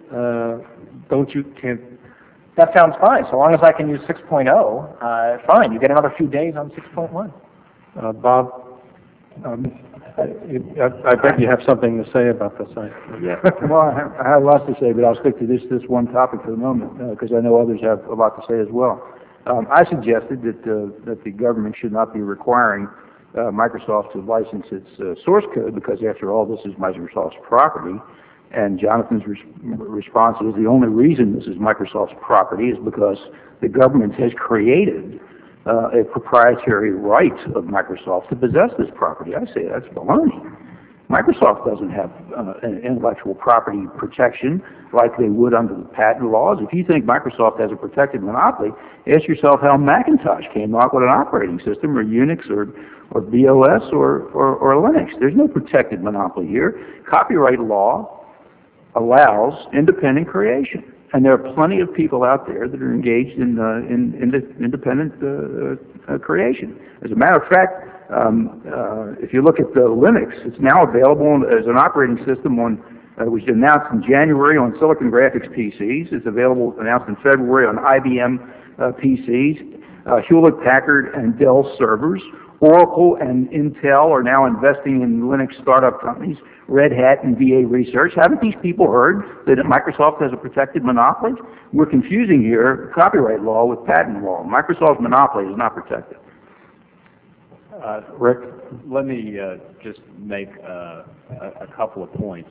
Can't. That sounds fine. So long as I can use 6.0, fine. You get another few days on 6.1. Bob? I bet you have something to say about this. Yeah. Well, I have lots to say, but I'll stick to this one topic for the moment because I know others have a lot to say as well. I suggested that the government should not be requiring Microsoft to license its source code because, after all, this is Microsoft's property. And Jonathan's response is the only reason this is Microsoft's property is because the government has created a proprietary right of Microsoft to possess this property. I say that's baloney. Microsoft doesn't have an intellectual property protection like they would under the patent laws. If you think Microsoft has a protected monopoly, ask yourself how Macintosh came up with an operating system, or Unix, or BOS, or Linux. There's no protected monopoly here. Copyright law allows independent creation. And there are plenty of people out there that are engaged in independent creation. As a matter of fact, if you look at Linux, it's now available as an operating system on, which was announced in January on Silicon Graphics PCs. It's available, announced in February on IBM PCs, Hewlett-Packard and Dell servers. Oracle and Intel are now investing in Linux startup companies, Red Hat and VA Research. Haven't these people heard that Microsoft has a protected monopoly? We're confusing here copyright law with patent law. Microsoft's monopoly is not protected. Rick? Let me just make a couple of points.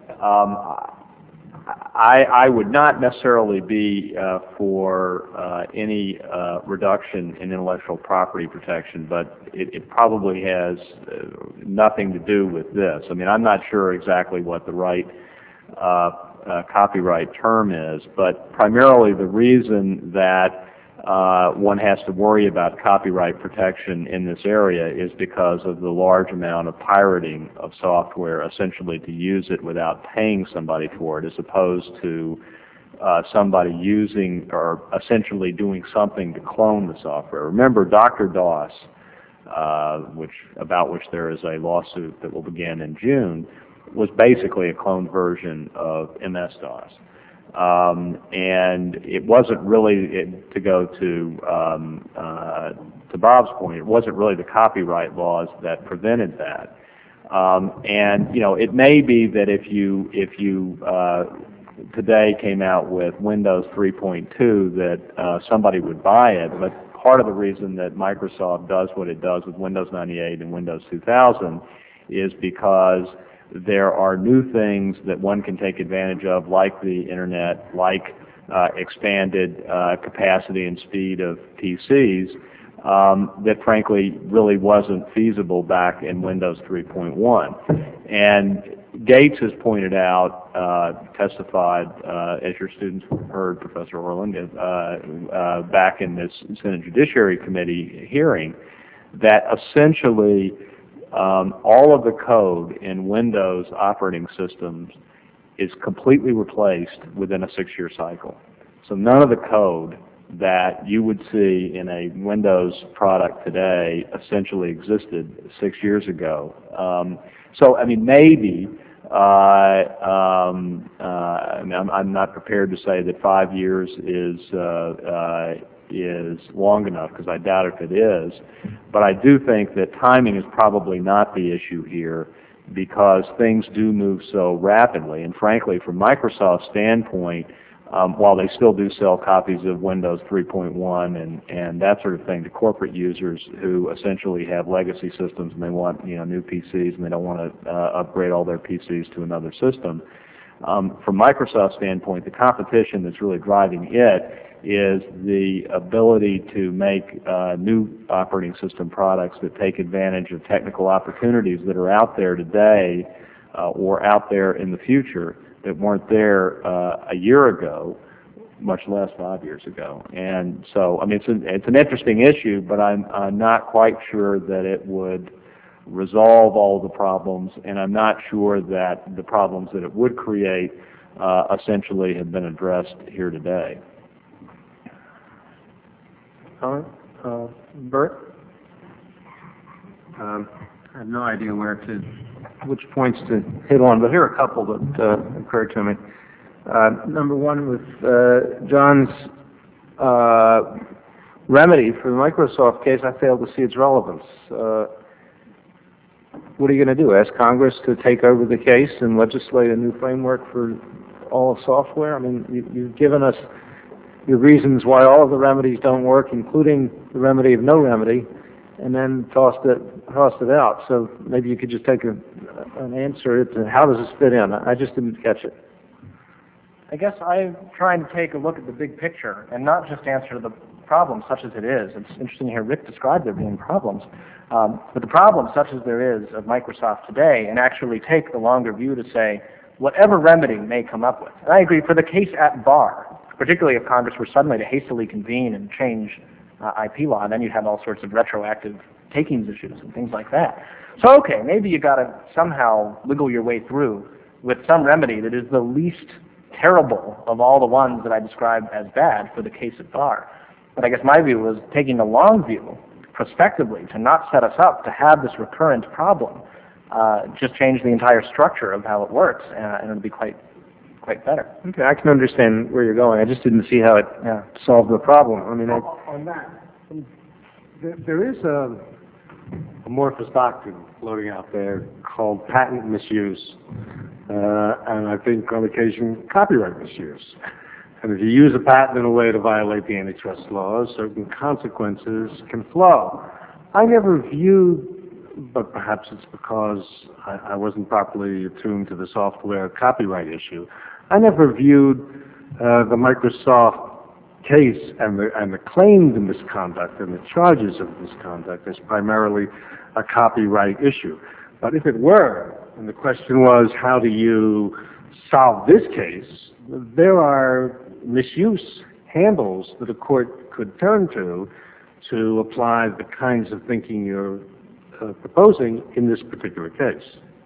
I would not necessarily be for any reduction in intellectual property protection, but it probably has nothing to do with this. I mean, I'm not sure exactly what the right copyright term is, but primarily the reason that one has to worry about copyright protection in this area is because of the large amount of pirating of software, essentially to use it without paying somebody for it, as opposed to somebody using or essentially doing something to clone the software. Remember, Dr. DOS, about which there is a lawsuit that will begin in June, was basically a cloned version of MS-DOS. And it wasn't really, to go to Bob's point, it wasn't really the copyright laws that prevented that. And you know, it may be that if you today came out with Windows 3.2 that somebody would buy it, but part of the reason that Microsoft does what it does with Windows 98 and Windows 2000 is because there are new things that one can take advantage of, like the internet, like expanded capacity and speed of PCs, that frankly really wasn't feasible back in Windows 3.1. And Gates has pointed out, testified, as your students heard Professor Orland back in this Senate Judiciary Committee hearing, that essentially all of the code in Windows operating systems is completely replaced within a 6-year cycle. So none of the code that you would see in a Windows product today essentially existed 6 years ago. So I mean, maybe I'm not prepared to say that 5 years is long enough, because I doubt if it is, but I do think that timing is probably not the issue here, because things do move so rapidly. And frankly, from Microsoft's standpoint, while they still do sell copies of Windows 3.1 and that sort of thing to corporate users who essentially have legacy systems and they want new PCs and they don't want to upgrade all their PCs to another system, from Microsoft's standpoint, the competition that's really driving it is the ability to make new operating system products that take advantage of technical opportunities that are out there today or out there in the future that weren't there a year ago, much less 5 years ago. And so, I mean, it's an interesting issue, but I'm not quite sure that it would resolve all the problems, and I'm not sure that the problems that it would create essentially have been addressed here today. Bert? I have no idea which points to hit on, but here are a couple that occurred to me. Number one, with John's remedy for the Microsoft case, I fail to see its relevance. What are you going to do? Ask Congress to take over the case and legislate a new framework for all of software? I mean, you've given us your reasons why all of the remedies don't work, including the remedy of no remedy, and then tossed it out. So maybe you could just take an answer to how does this fit in? I just didn't catch it. I guess I'm trying to take a look at the big picture and not just answer the problem such as it is. It's interesting to hear Rick describe there being problems. But the problem such as there is of Microsoft today, and actually take the longer view to say whatever remedy may come up with. And I agree, for the case at bar, particularly if Congress were suddenly to hastily convene and change IP law, then you'd have all sorts of retroactive takings issues and things like that. So okay, maybe you got to somehow wiggle your way through with some remedy that is the least terrible of all the ones that I described as bad for the case at bar. But I guess my view was taking the long view, prospectively, to not set us up to have this recurrent problem, just change the entire structure of how it works, and it'll be quite better. Okay, I can understand where you're going. I just didn't see how it solved the problem. I mean, On that, there is a amorphous doctrine floating out there called patent misuse, and I think on occasion copyright misuse. And if you use a patent in a way to violate the antitrust laws, certain consequences can flow. I never viewed, but perhaps it's because I wasn't properly attuned to the software copyright issue, I never viewed the Microsoft case and the claimed misconduct and the charges of misconduct as primarily a copyright issue. But if it were, and the question was, how do you solve this case, there are misuse handles that a court could turn to apply the kinds of thinking you're proposing in this particular case.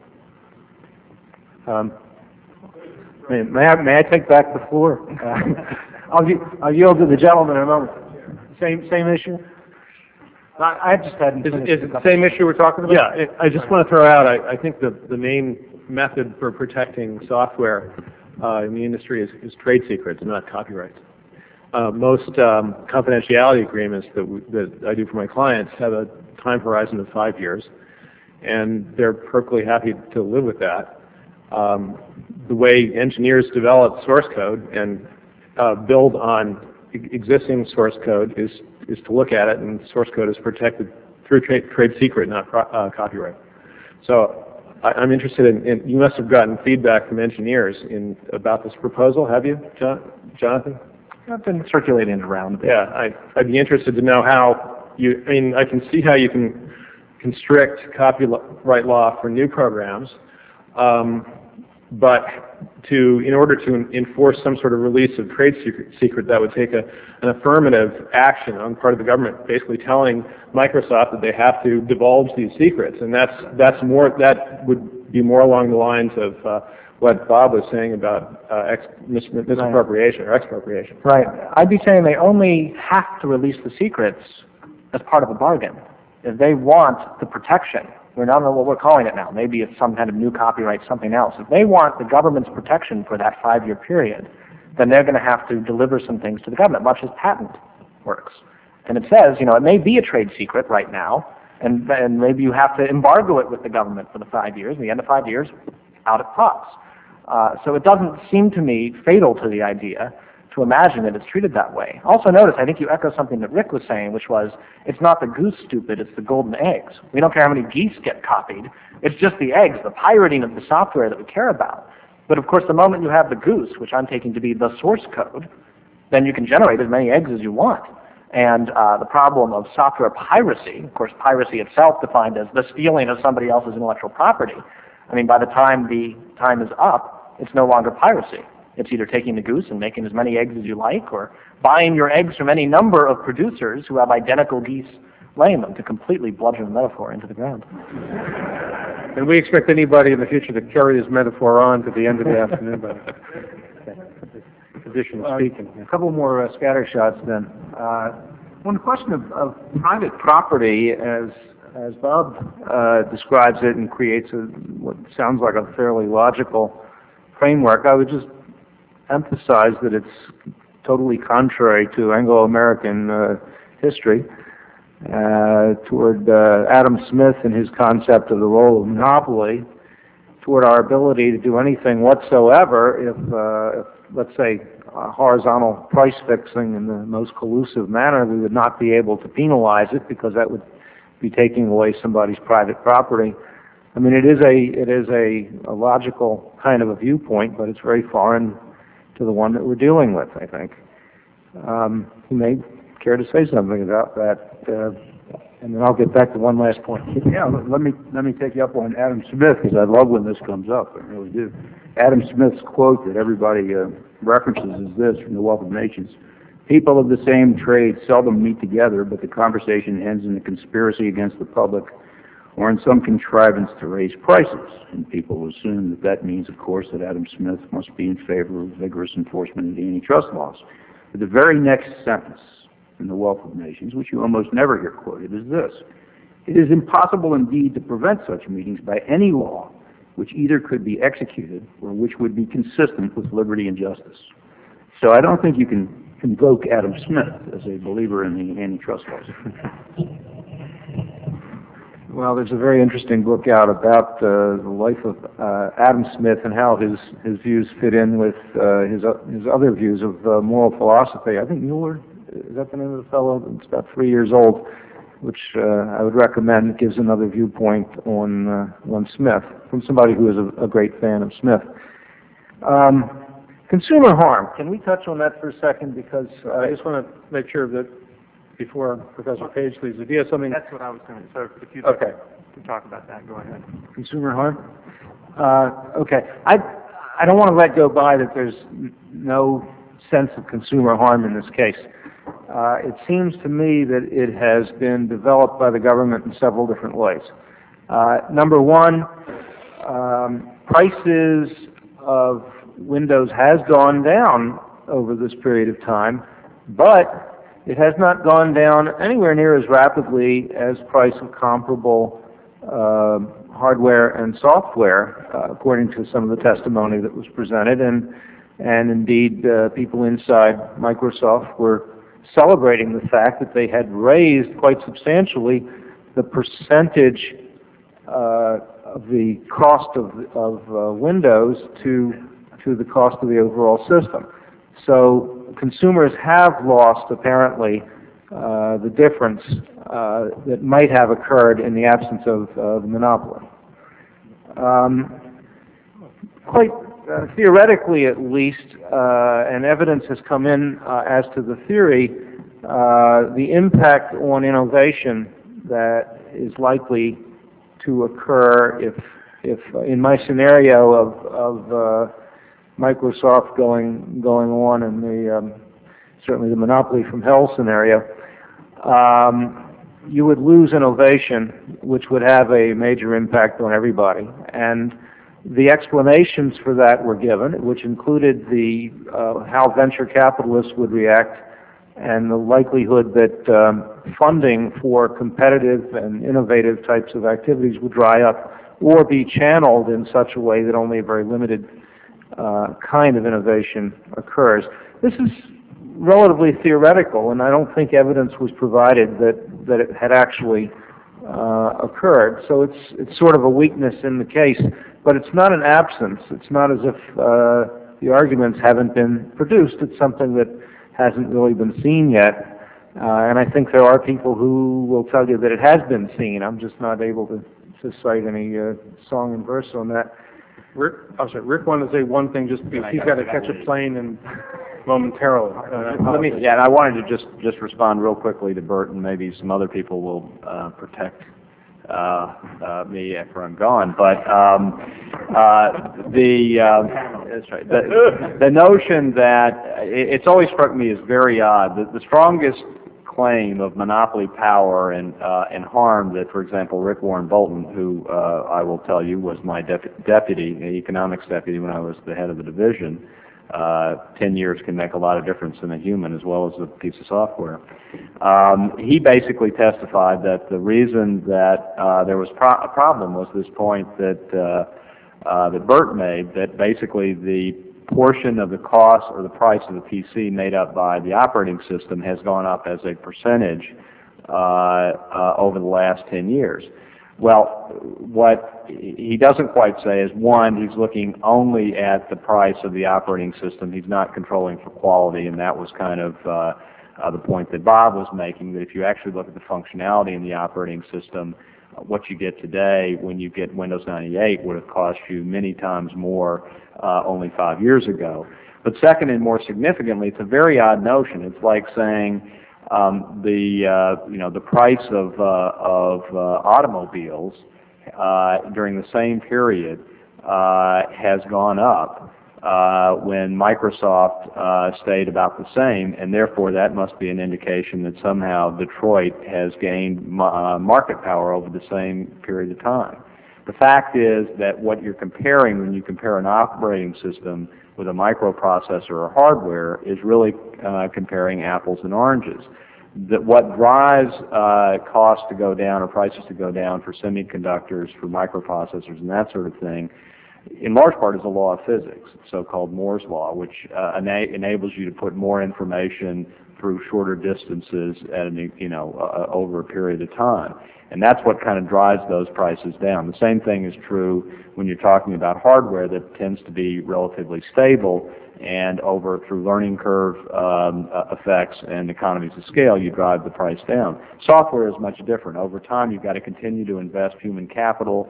may I take back the floor? I'll yield to the gentleman in a moment. Same issue? I just hadn't. Is it the same issue we're talking about? Yeah, I just want to throw out, I think the main method for protecting software in the industry is trade secrets, not copyrights. Most confidentiality agreements that I do for my clients have a time horizon of 5 years, and they're perfectly happy to live with that. The way engineers develop source code and build on existing source code is to look at it, and source code is protected through trade secret, not copyright. So I'm interested in, you must have gotten feedback from engineers about this proposal, have you, Jonathan? I've been circulating it around. Yeah, I'd be interested to know how I can see how you can constrict copyright law for new programs, but in order to enforce some sort of release of trade secret, that would take an affirmative action on part of the government, basically telling Microsoft that they have to divulge these secrets, and that would be more along the lines of what Bob was saying about misappropriation or expropriation. Right. I'd be saying they only have to release the secrets as part of a bargain. If they want the protection, we don't know what we're calling it now. Maybe it's some kind of new copyright, something else. If they want the government's protection for that 5-year period, then they're going to have to deliver some things to the government, much as patent works. And it says, it may be a trade secret right now, and maybe you have to embargo it with the government for the 5 years. At the end of 5 years, out it pops. So it doesn't seem to me fatal to the idea to imagine that it's treated that way. Also notice, I think you echo something that Rick was saying, which was, it's not the goose stupid, it's the golden eggs. We don't care how many geese get copied. It's just the eggs, the pirating of the software that we care about. But of course, the moment you have the goose, which I'm taking to be the source code, then you can generate as many eggs as you want. And the problem of software piracy, of course, piracy itself defined as the stealing of somebody else's intellectual property. I mean, by the time the time is up, it's no longer piracy. It's either taking the goose and making as many eggs as you like, or buying your eggs from any number of producers who have identical geese laying them to completely bludgeon the metaphor into the ground. And we expect anybody in the future to carry this metaphor on to the end of the afternoon. But traditional speaking. A couple more scatter shots then. On the question of private property, as Bob describes it and creates what sounds like a fairly logical framework, I would just emphasize that it's totally contrary to Anglo-American history, toward Adam Smith and his concept of the role of monopoly, toward our ability to do anything whatsoever if let's say, horizontal price fixing in the most collusive manner, we would not be able to penalize it because that would be taking away somebody's private property. I mean, it is a logical kind of a viewpoint, but it's very foreign to the one that we're dealing with, I think. You may care to say something about that, and then I'll get back to one last point. Yeah, let me take you up on Adam Smith, because I love when this comes up. I really do. Adam Smith's quote that everybody references is this from The Wealth of Nations: "People of the same trade seldom meet together, but the conversation ends in a conspiracy against the public or in some contrivance to raise prices. And people assume that that means, of course, that Adam Smith must be in favor of vigorous enforcement of the antitrust laws. But the very next sentence in The Wealth of Nations, which you almost never hear quoted, is this: "It is impossible indeed to prevent such meetings by any law which either could be executed or which would be consistent with liberty and justice." So I don't think you can invoke Adam Smith as a believer in the antitrust laws. Well, there's a very interesting book out about the life of Adam Smith and how his views fit in with his other views of moral philosophy. I think Mueller, is that the name of the fellow? It's about 3 years old, which I would recommend. It gives another viewpoint on Smith from somebody who is a great fan of Smith. Consumer harm. Can we touch on that for a second? Because I just want to make sure that before Professor Page leaves, if you have something. That's what I was going to. So if you'd Okay. like to talk about that, go ahead. Consumer harm? Okay. I don't want to let go by that there's no sense of consumer harm in this case. It seems to me that it has been developed by the government in several different ways. Number one, prices of Windows has gone down over this period of time, but it has not gone down anywhere near as rapidly as price of comparable hardware and software, according to some of the testimony that was presented. And indeed, people inside Microsoft were celebrating the fact that they had raised quite substantially the percentage of the cost of Windows to the cost of the overall system. So consumers have lost, apparently, the difference that might have occurred in the absence of monopoly. Quite theoretically, at least, and evidence has come in as to the theory, the impact on innovation that is likely to occur if in my scenario of Microsoft going on and certainly the monopoly from hell scenario, you would lose innovation, which would have a major impact on everybody. And the explanations for that were given, which included how venture capitalists would react and the likelihood that funding for competitive and innovative types of activities would dry up or be channeled in such a way that only a very limited kind of innovation occurs. This is relatively theoretical, and I don't think evidence was provided that it had actually occurred. So it's sort of a weakness in the case, but it's not an absence. It's not as if the arguments haven't been produced. It's something that hasn't really been seen yet, and I think there are people who will tell you that it has been seen. I'm just not able to cite any song and verse on that. Rick wanted to say one thing just because he's got to catch a plane and momentarily. And I wanted to just respond real quickly to Bert, and maybe some other people will protect me after I'm gone. But that's right. The notion that it's always struck me as very odd that the strongest claim of monopoly power and harm that, for example, Rick Warren Bolton, who I will tell you was my deputy, economics deputy when I was the head of the division. 10 years can make a lot of difference in a human as well as a piece of software. He basically testified that the reason that there was a problem was this point that Bert made, that basically the portion of the cost or the price of the PC made up by the operating system has gone up as a percentage over the last 10 years. Well, what he doesn't quite say is, one, he's looking only at the price of the operating system. He's not controlling for quality, and that was kind of the point that Bob was making, that if you actually look at the functionality in the operating system, what you get today when you get Windows 98 would have cost you many times more only 5 years ago. But second, and more significantly, it's a very odd notion. It's like saying the price of automobiles during the same period has gone up when Microsoft stayed about the same, and therefore that must be an indication that somehow Detroit has gained market power over the same period of time. The fact is that what you're comparing when you compare an operating system with a microprocessor or hardware is really comparing apples and oranges. That what drives costs to go down or prices to go down for semiconductors, for microprocessors and that sort of thing, in large part is a law of physics, so-called Moore's law, which enables you to put more information through shorter distances at over a period of time. And that's what kind of drives those prices down. The same thing is true when you're talking about hardware that tends to be relatively stable, and through learning curve effects and economies of scale, you drive the price down. Software is much different. Over time, you've got to continue to invest human capital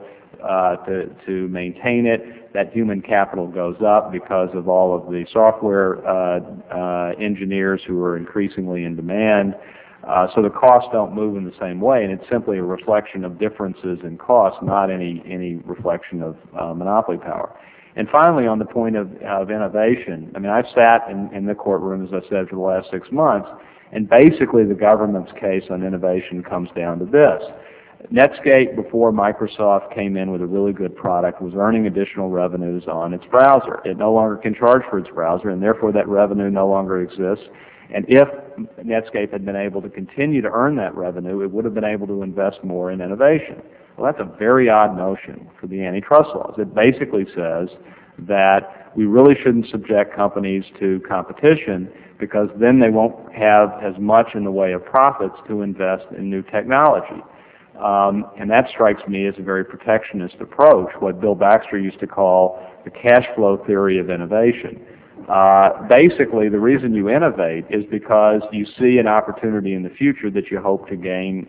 to maintain it. That human capital goes up because of all of the software engineers who are increasingly in demand. So the costs don't move in the same way, and it's simply a reflection of differences in cost, not any reflection of monopoly power. And finally, on the point of innovation, I mean, I've sat in the courtroom, as I said, for the last 6 months, and basically the government's case on innovation comes down to this. Netscape, before Microsoft came in with a really good product, was earning additional revenues on its browser. It no longer can charge for its browser, and therefore that revenue no longer exists. And if Netscape had been able to continue to earn that revenue, it would have been able to invest more in innovation. Well, that's a very odd notion for the antitrust laws. It basically says that we really shouldn't subject companies to competition because then they won't have as much in the way of profits to invest in new technology. And that strikes me as a very protectionist approach, what Bill Baxter used to call the cash flow theory of innovation. Basically, the reason you innovate is because you see an opportunity in the future that you hope to gain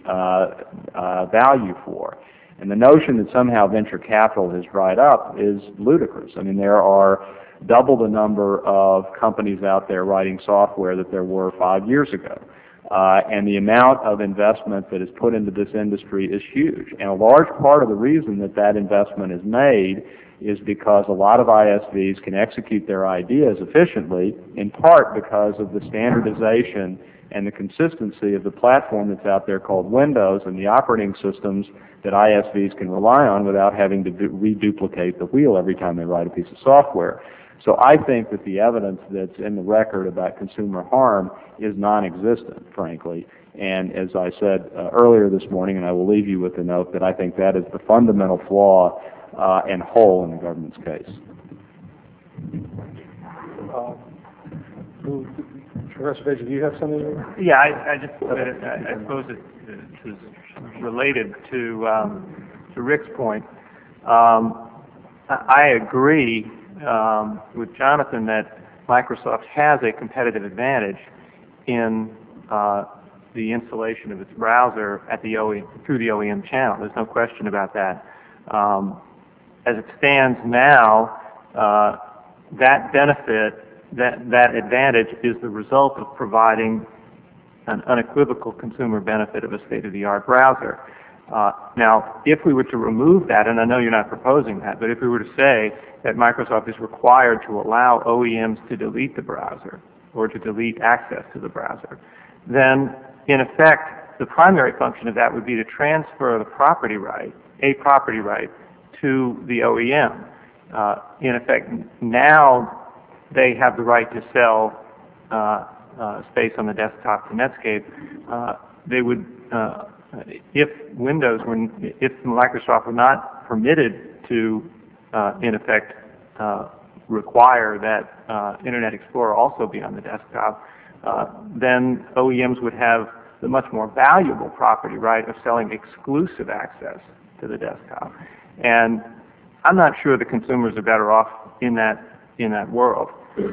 value for. And the notion that somehow venture capital has dried up is ludicrous. I mean, there are double the number of companies out there writing software that there were 5 years ago. And the amount of investment that is put into this industry is huge. And a large part of the reason that that investment is made is because a lot of ISVs can execute their ideas efficiently, in part because of the standardization and the consistency of the platform that's out there called Windows and the operating systems that ISVs can rely on without having to reduplicate the wheel every time they write a piece of software. So I think that the evidence that's in the record about consumer harm is non-existent, frankly. And as I said earlier this morning, and I will leave you with the note, that I think that is the fundamental flaw and hole in the government's case. Professor Baker, do you have something? Yeah, I suppose it is related to Rick's point. I agree with Jonathan that Microsoft has a competitive advantage in the installation of its browser at the through the OEM channel. There's no question about that. As it stands now, that benefit, that advantage is the result of providing an unequivocal consumer benefit of a state-of-the-art browser. Now, if we were to remove that, and I know you're not proposing that, but if we were to say that Microsoft is required to allow OEMs to delete the browser or to delete access to the browser, then in effect, the primary function of that would be to transfer the property right, a property right, to the OEM. In effect, now they have the right to sell space on the desktop to Netscape. They would, if Microsoft were not permitted to, in effect, require that Internet Explorer also be on the desktop, then OEMs would have the much more valuable property right of selling exclusive access to the desktop. And I'm not sure the consumers are better off in that world.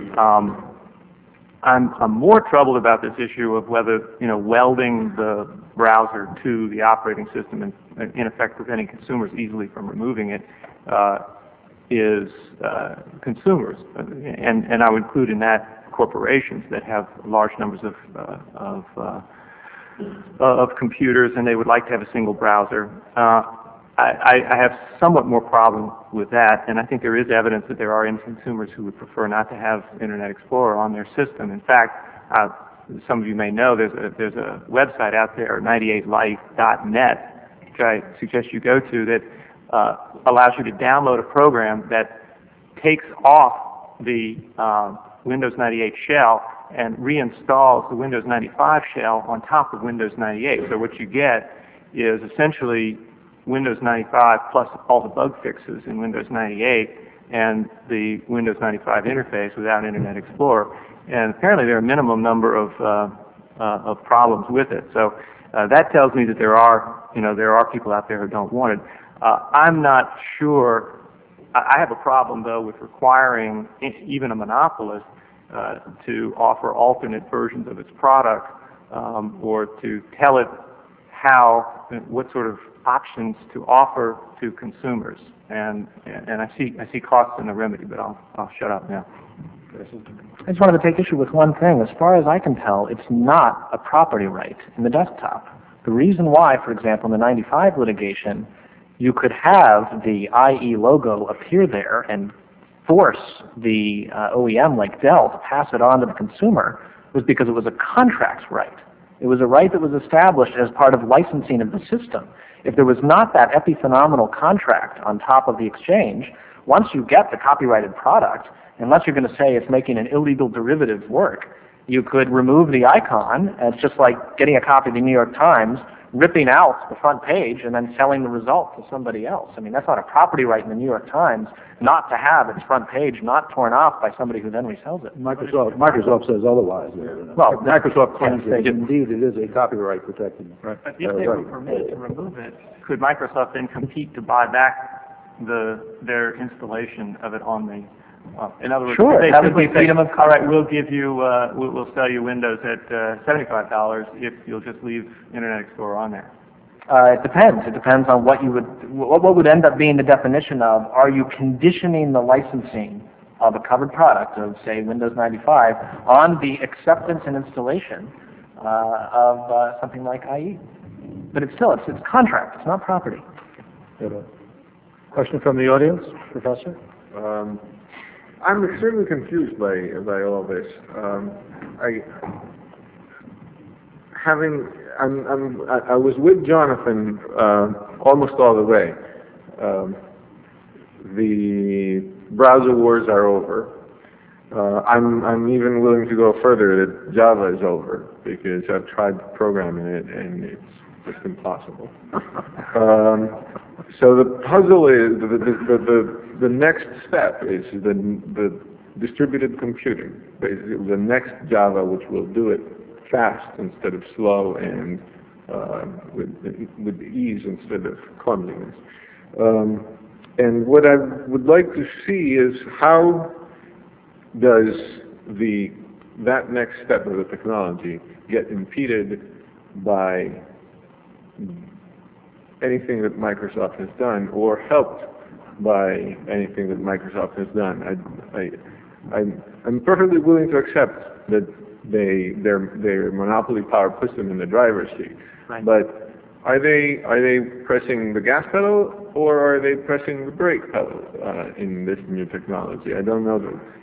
I'm more troubled about this issue of whether, welding the browser to the operating system and in effect preventing consumers easily from removing it is consumers, and I would include in that corporations that have large numbers of computers and they would like to have a single browser. I have somewhat more problem with that, and I think there is evidence that there are end consumers who would prefer not to have Internet Explorer on their system. In fact, some of you may know there's a website out there, 98life.net, which I suggest you go to, that allows you to download a program that takes off the Windows 98 shell and reinstalls the Windows 95 shell on top of Windows 98. So what you get is essentially Windows 95 plus all the bug fixes in Windows 98 and the Windows 95 interface without Internet Explorer. And apparently there are a minimum number of problems with it. So that tells me that there are people out there who don't want it. I'm not sure. I have a problem, though, with requiring even a monopolist to offer alternate versions of its product or to tell it what sort of options to offer to consumers. And I see costs in the remedy, but I'll shut up now. I just wanted to take issue with one thing. As far as I can tell, it's not a property right in the desktop. The reason why, for example, in the 95 litigation, you could have the IE logo appear there and force the OEM like Dell to pass it on to the consumer was because it was a contract right. It was a right that was established as part of licensing of the system. If there was not that epiphenomenal contract on top of the exchange, once you get the copyrighted product, unless you're going to say it's making an illegal derivative work, you could remove the icon. And it's just like getting a copy of the New York Times, ripping out the front page, and then selling the result to somebody else. I mean, that's not a property right in the New York Times not to have its front page not torn off by somebody who then resells it. Microsoft says otherwise. Well, Microsoft claims that indeed it is a copyright protected. But if they were permitted to remove it, could Microsoft then compete to buy back their installation of it on the? In other words, sure, they that would be simply say, freedom of all right, we'll give you, we'll sell you Windows at $75 if you'll just leave Internet Explorer on there. It depends. It depends on what would end up being the definition of, are you conditioning the licensing of a covered product of, say, Windows 95 on the acceptance and installation of something like IE? But it's contract. It's not property. Question from the audience, Professor? I'm extremely confused by all this. I was with Jonathan almost all the way. The browser wars are over. I'm even willing to go further that Java is over because I've tried programming it and it's just impossible. So the puzzle is the next step is the distributed computing, basically the next Java, which will do it fast instead of slow and with ease instead of clumsiness. And what I would like to see is how does that next step of the technology get impeded by anything that Microsoft has done, or helped by anything that Microsoft has done. I'm perfectly willing to accept that their monopoly power puts them in the driver's seat. Right. But are they pressing the gas pedal or are they pressing the brake pedal in this new technology? I don't know.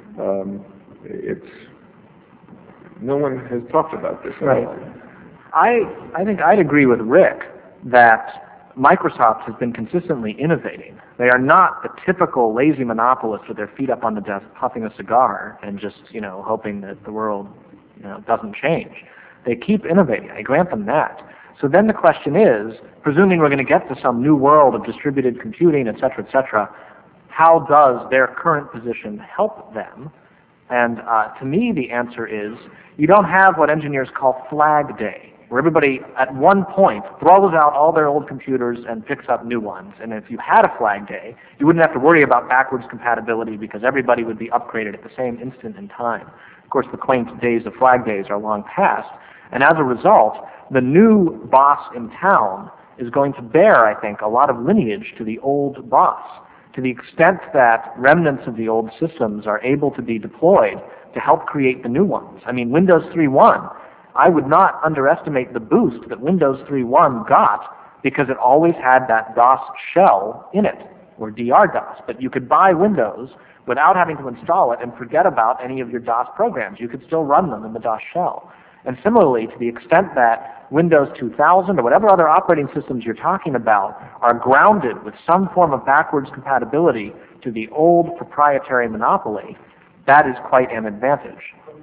No one has talked about this. Right. I think I'd agree with Rick that Microsoft has been consistently innovating. They are not the typical lazy monopolist with their feet up on the desk puffing a cigar and just, hoping that the world, doesn't change. They keep innovating. I grant them that. So then the question is, presuming we're going to get to some new world of distributed computing, et cetera, how does their current position help them? And to me, the answer is you don't have what engineers call Flag Day, where everybody at one point throws out all their old computers and picks up new ones. And if you had a Flag Day, you wouldn't have to worry about backwards compatibility because everybody would be upgraded at the same instant in time. Of course, the quaint days of Flag Days are long past. And as a result, the new boss in town is going to bear, I think, a lot of lineage to the old boss, to the extent that remnants of the old systems are able to be deployed to help create the new ones. I mean, Windows 3.1, I would not underestimate the boost that Windows 3.1 got because it always had that DOS shell in it, or DR-DOS. But you could buy Windows without having to install it and forget about any of your DOS programs. You could still run them in the DOS shell. And similarly, to the extent that Windows 2000 or whatever other operating systems you're talking about are grounded with some form of backwards compatibility to the old proprietary monopoly, that is quite an advantage.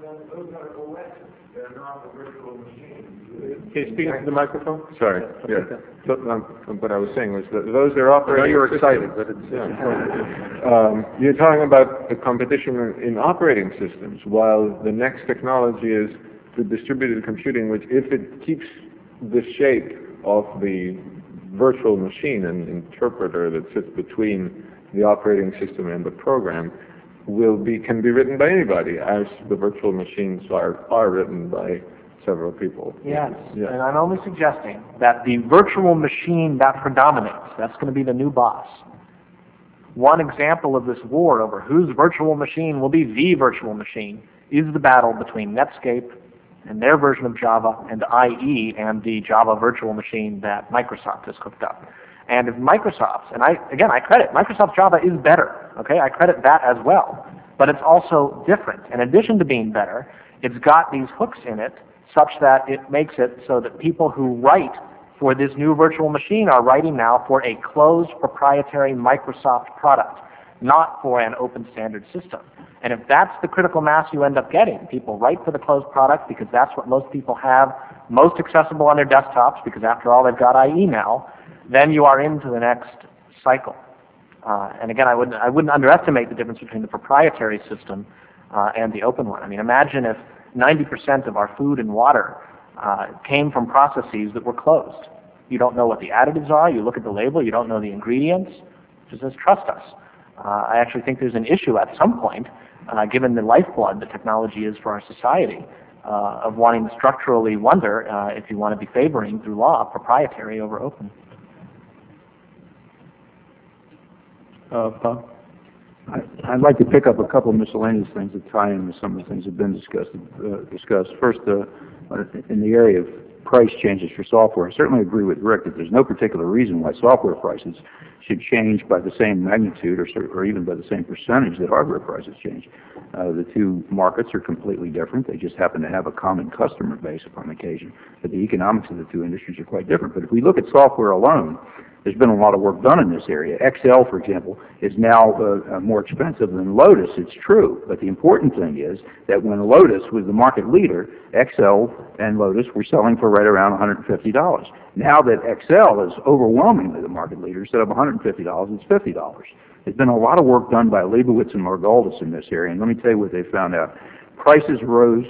Okay, speaking to the microphone. Sorry, yeah. So, what I was saying was that those are operating. I know you're excited, but it's You're talking about the competition in operating systems, while the next technology is the distributed computing, which, if it keeps the shape of the virtual machine and interpreter that sits between the operating system and the program, can be written by anybody, as the virtual machines are written by several people. Yes, and I'm only suggesting that the virtual machine that predominates, that's going to be the new boss. One example of this war over whose virtual machine will be the virtual machine is the battle between Netscape and their version of Java and IE and the Java virtual machine that Microsoft has cooked up. And if Microsoft's, and I credit, Microsoft Java is better, okay? I credit that as well. But it's also different. In addition to being better, it's got these hooks in it such that it makes it so that people who write for this new virtual machine are writing now for a closed proprietary Microsoft product, not for an open standard system. And if that's the critical mass you end up getting, people write for the closed product because that's what most people have most accessible on their desktops, because after all they've got IE now, then you are into the next cycle. And again, I wouldn't underestimate the difference between the proprietary system and the open one. I mean, imagine if 90% of our food and water came from processes that were closed. You don't know what the additives are. You look at the label. You don't know the ingredients. It just says, trust us. I actually think there's an issue at some point, given the lifeblood that technology is for our society, of wanting to structurally wonder if you want to be favoring, through law, proprietary over open. Bob? I'd like to pick up a couple of miscellaneous things that tie in with some of the things that have been discussed. First, in the area of price changes for software, I certainly agree with Rick that there's no particular reason why software prices should change by the same magnitude or even by the same percentage that hardware prices change. The two markets are completely different. They just happen to have a common customer base upon occasion, but the economics of the two industries are quite different. But if we look at software alone, there's been a lot of work done in this area. Excel, for example, is now more expensive than Lotus. It's true. But the important thing is that when Lotus was the market leader, Excel and Lotus were selling for right around $150. Now that Excel is overwhelmingly the market leader, instead of $150, it's $50. There's been a lot of work done by Leibowitz and Margolis in this area, and let me tell you what they found out. Prices rose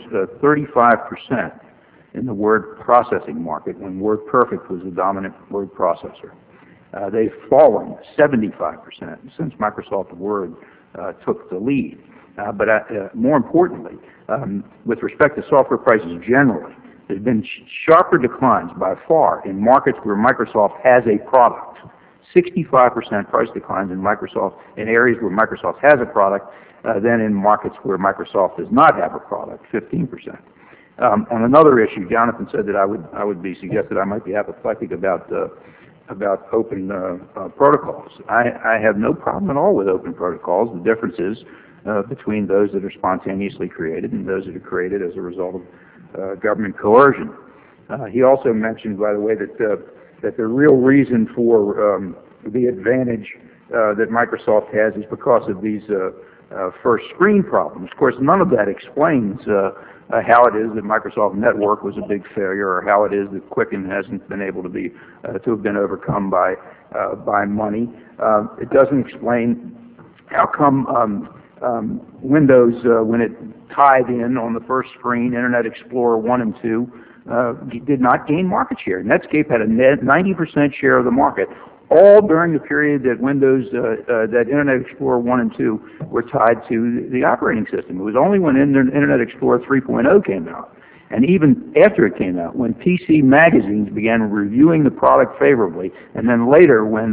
35% in the word processing market when WordPerfect was the dominant word processor. They've fallen 75% since Microsoft Word took the lead. But more importantly, with respect to software prices generally, there's been sharper declines by far in markets where Microsoft has a product. 65% price declines in Microsoft in areas where Microsoft has a product than in markets where Microsoft does not have a product, 15%. On another issue, Jonathan said that I would be suggested I might be apoplectic about open protocols. I have no problem at all with open protocols. The difference is between those that are spontaneously created and those that are created as a result of government coercion. He also mentioned, by the way, that the real reason for the advantage that Microsoft has is because of these first screen problems. Of course, none of that explains how it is that Microsoft Network was a big failure, or how it is that Quicken hasn't been able to have been overcome by money. It doesn't explain how come Windows, when it tied in on the first screen, Internet Explorer 1 and 2, did not gain market share. Netscape had a 90% share of the market, all during the period that that Internet Explorer 1 and 2 were tied to the operating system. It was only when Internet Explorer 3.0 came out, and even after it came out, when PC magazines began reviewing the product favorably, and then later when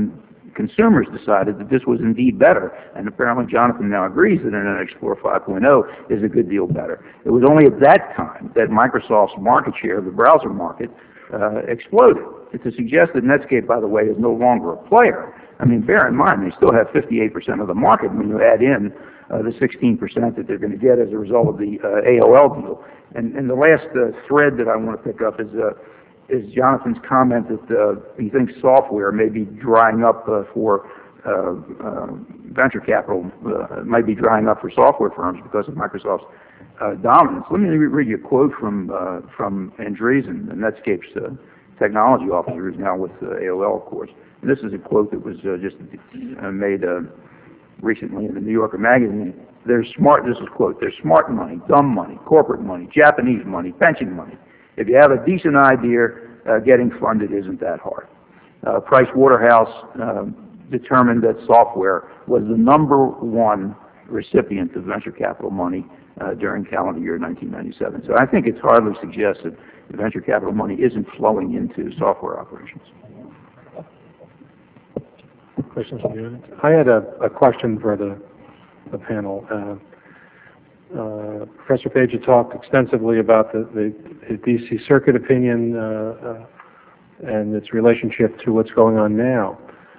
consumers decided that this was indeed better, and apparently Jonathan now agrees that Internet Explorer 5.0 is a good deal better. It was only at that time that Microsoft's market share of the browser market exploded. To suggest that Netscape, by the way, is no longer a player, I mean, bear in mind, they still have 58% of the market when you add in the 16% that they're going to get as a result of the AOL deal. And the last thread that I want to pick up is Jonathan's comment that he thinks software may be drying up for venture capital, might be drying up for software firms because of Microsoft's dominance. Let me read you a quote from Andreessen, Netscape's technology officer, who's now with AOL, of course. And this is a quote that was just made recently in the New Yorker magazine. This is a quote, there's smart money, dumb money, corporate money, Japanese money, pension money. If you have a decent idea, getting funded isn't that hard. Price Waterhouse determined that software was the #1 recipient of venture capital money during calendar year 1997. So I think it's hardly suggested that venture capital money isn't flowing into software operations. Questions from the audience? I had a question for the panel. Professor Page had talked extensively about the D.C. Circuit opinion and its relationship to what's going on now.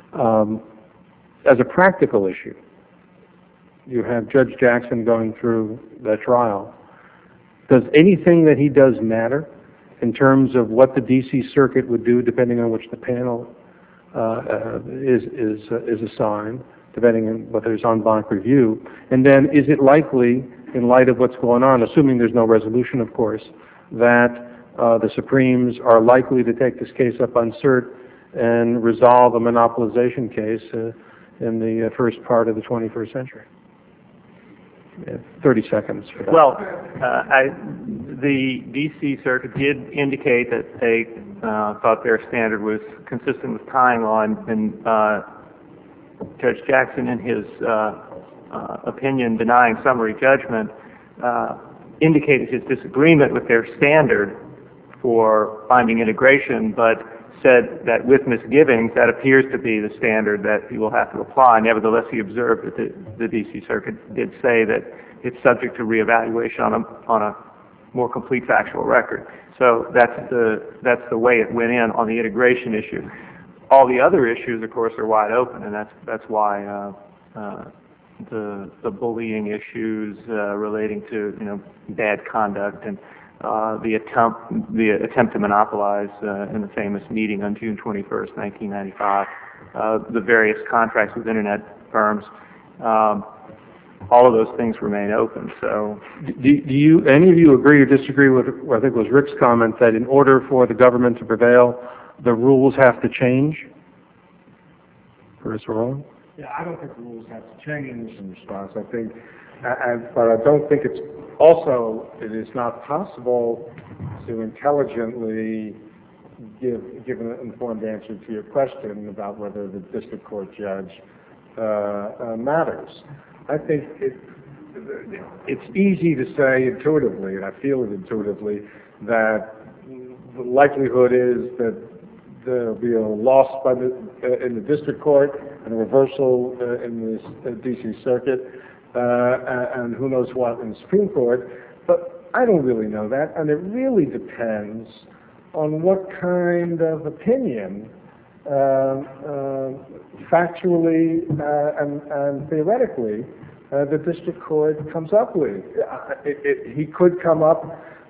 As a practical issue, you have Judge Jackson going through the trial. Does anything that he does matter in terms of what the D.C. Circuit would do, depending on which the panel is assigned, depending on whether it's en banc review? And then is it likely, in light of what's going on, assuming there's no resolution, of course, that the Supremes are likely to take this case up on cert and resolve a monopolization case in the first part of the 21st century? 30 seconds for that. Well, the D.C. Circuit did indicate that they thought their standard was consistent with tying on, and Judge Jackson, in his opinion denying summary judgment, indicated his disagreement with their standard for finding integration, but said that with misgivings, that appears to be the standard that he will have to apply. Nevertheless, he observed that the D.C. Circuit did say that it's subject to reevaluation on a more complete factual record. So that's the way it went in on the integration issue. All the other issues, of course, are wide open, and that's why the bullying issues relating to bad conduct and the attempt to monopolize in the famous meeting on June 21st, 1995, the various contracts with internet firms, all of those things remain open. So, do any of you agree or disagree with what I think was Rick's comment, that in order for the government to prevail, the rules have to change? Professor Rowland? Yeah, I don't think the rules have to change in response. I think, but I don't think it is not possible to intelligently give an informed answer to your question about whether the district court judge matters. I think it's easy to say intuitively, and I feel it intuitively, that the likelihood is that there'll be a loss in the district court and a reversal in the D.C. Circuit, and who knows what in the Supreme Court. But I don't really know that, and it really depends on what kind of opinion, factually and theoretically, the district court comes up with. He could come up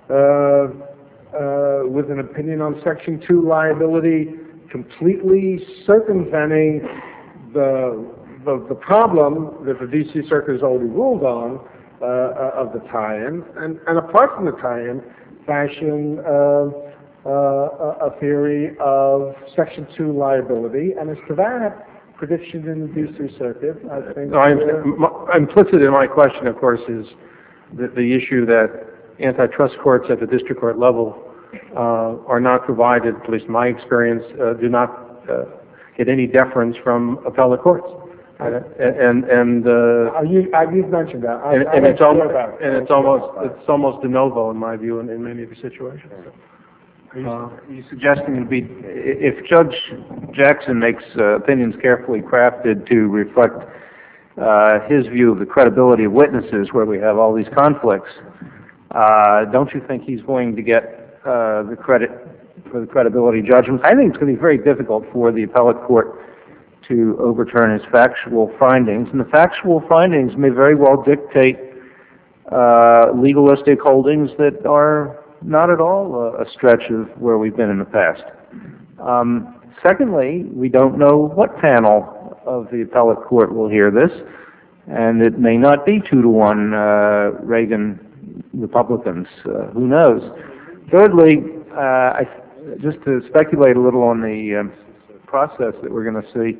with an opinion on Section 2 liability, completely circumventing the problem that the D.C. Circuit has already ruled on of the tie-in, and apart from the tie-in, fashion a theory of Section 2 liability, and as to that, prediction in the D.C. Circuit, I think... Implicit in my question, of course, is the issue that antitrust courts at the district court level are not provided, at least in my experience, do not get any deference from appellate courts. You've mentioned that. And it's almost de novo in my view in many of the situations. Are you suggesting it'd be, if Judge Jackson makes opinions carefully crafted to reflect his view of the credibility of witnesses where we have all these conflicts, don't you think he's going to get the credit for the credibility judgments? I think it's going to be very difficult for the appellate court to overturn his factual findings, and the factual findings may very well dictate legalistic holdings that are not at all a stretch of where we've been in the past. Secondly, we don't know what panel of the appellate court will hear this, and it may not be 2-1 Reagan Republicans. Who knows? Thirdly, just to speculate a little on the process that we're going to see,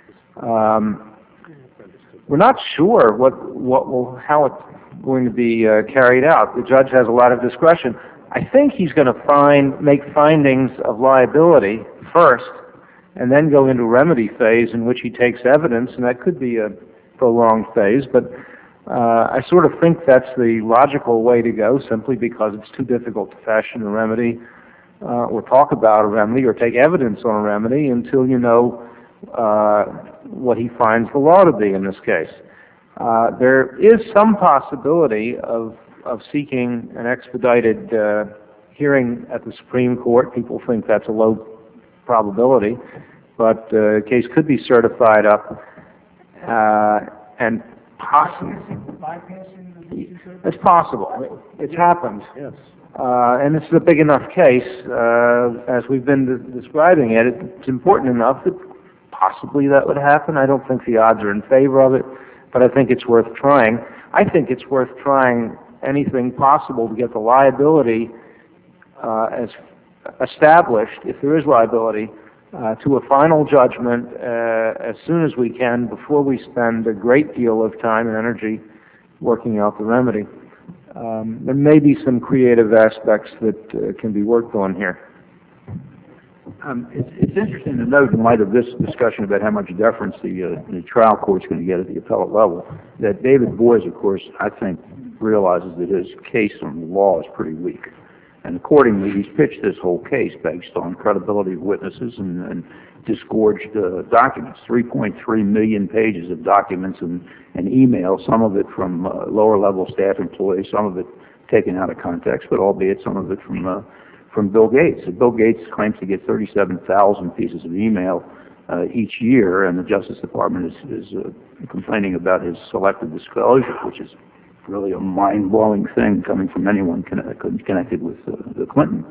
we're not sure how it's going to be carried out. The judge has a lot of discretion. I think he's going to make findings of liability first, and then go into a remedy phase in which he takes evidence, and that could be a prolonged phase. But I sort of think that's the logical way to go, simply because it's too difficult to fashion a remedy or talk about a remedy or take evidence on a remedy until you know what he finds the law to be in this case. There is some possibility of seeking an expedited hearing at the Supreme Court. People think that's a low probability, but the case could be certified up and possibly. It's possible. It's happened. Yes. And this is a big enough case, as we've been describing it. It's important enough that possibly that would happen. I don't think the odds are in favor of it, but I think it's worth trying. I think it's worth trying anything possible to get the liability as established, if there is liability, to a final judgment as soon as we can, before we spend a great deal of time and energy working out the remedy. There may be some creative aspects that can be worked on here. It's interesting to note, in light of this discussion about how much deference the trial court's going to get at the appellate level, that David Boies, of course, I think, realizes that his case on the law is pretty weak. And accordingly, he's pitched this whole case based on credibility of witnesses and disgorged documents, 3.3 million pages of documents and emails, some of it from lower-level staff employees, some of it taken out of context, but albeit some of it from Bill Gates. Bill Gates claims to get 37,000 pieces of email each year, and the Justice Department is complaining about his selective disclosure, which is really a mind-blowing thing coming from anyone connected with the Clinton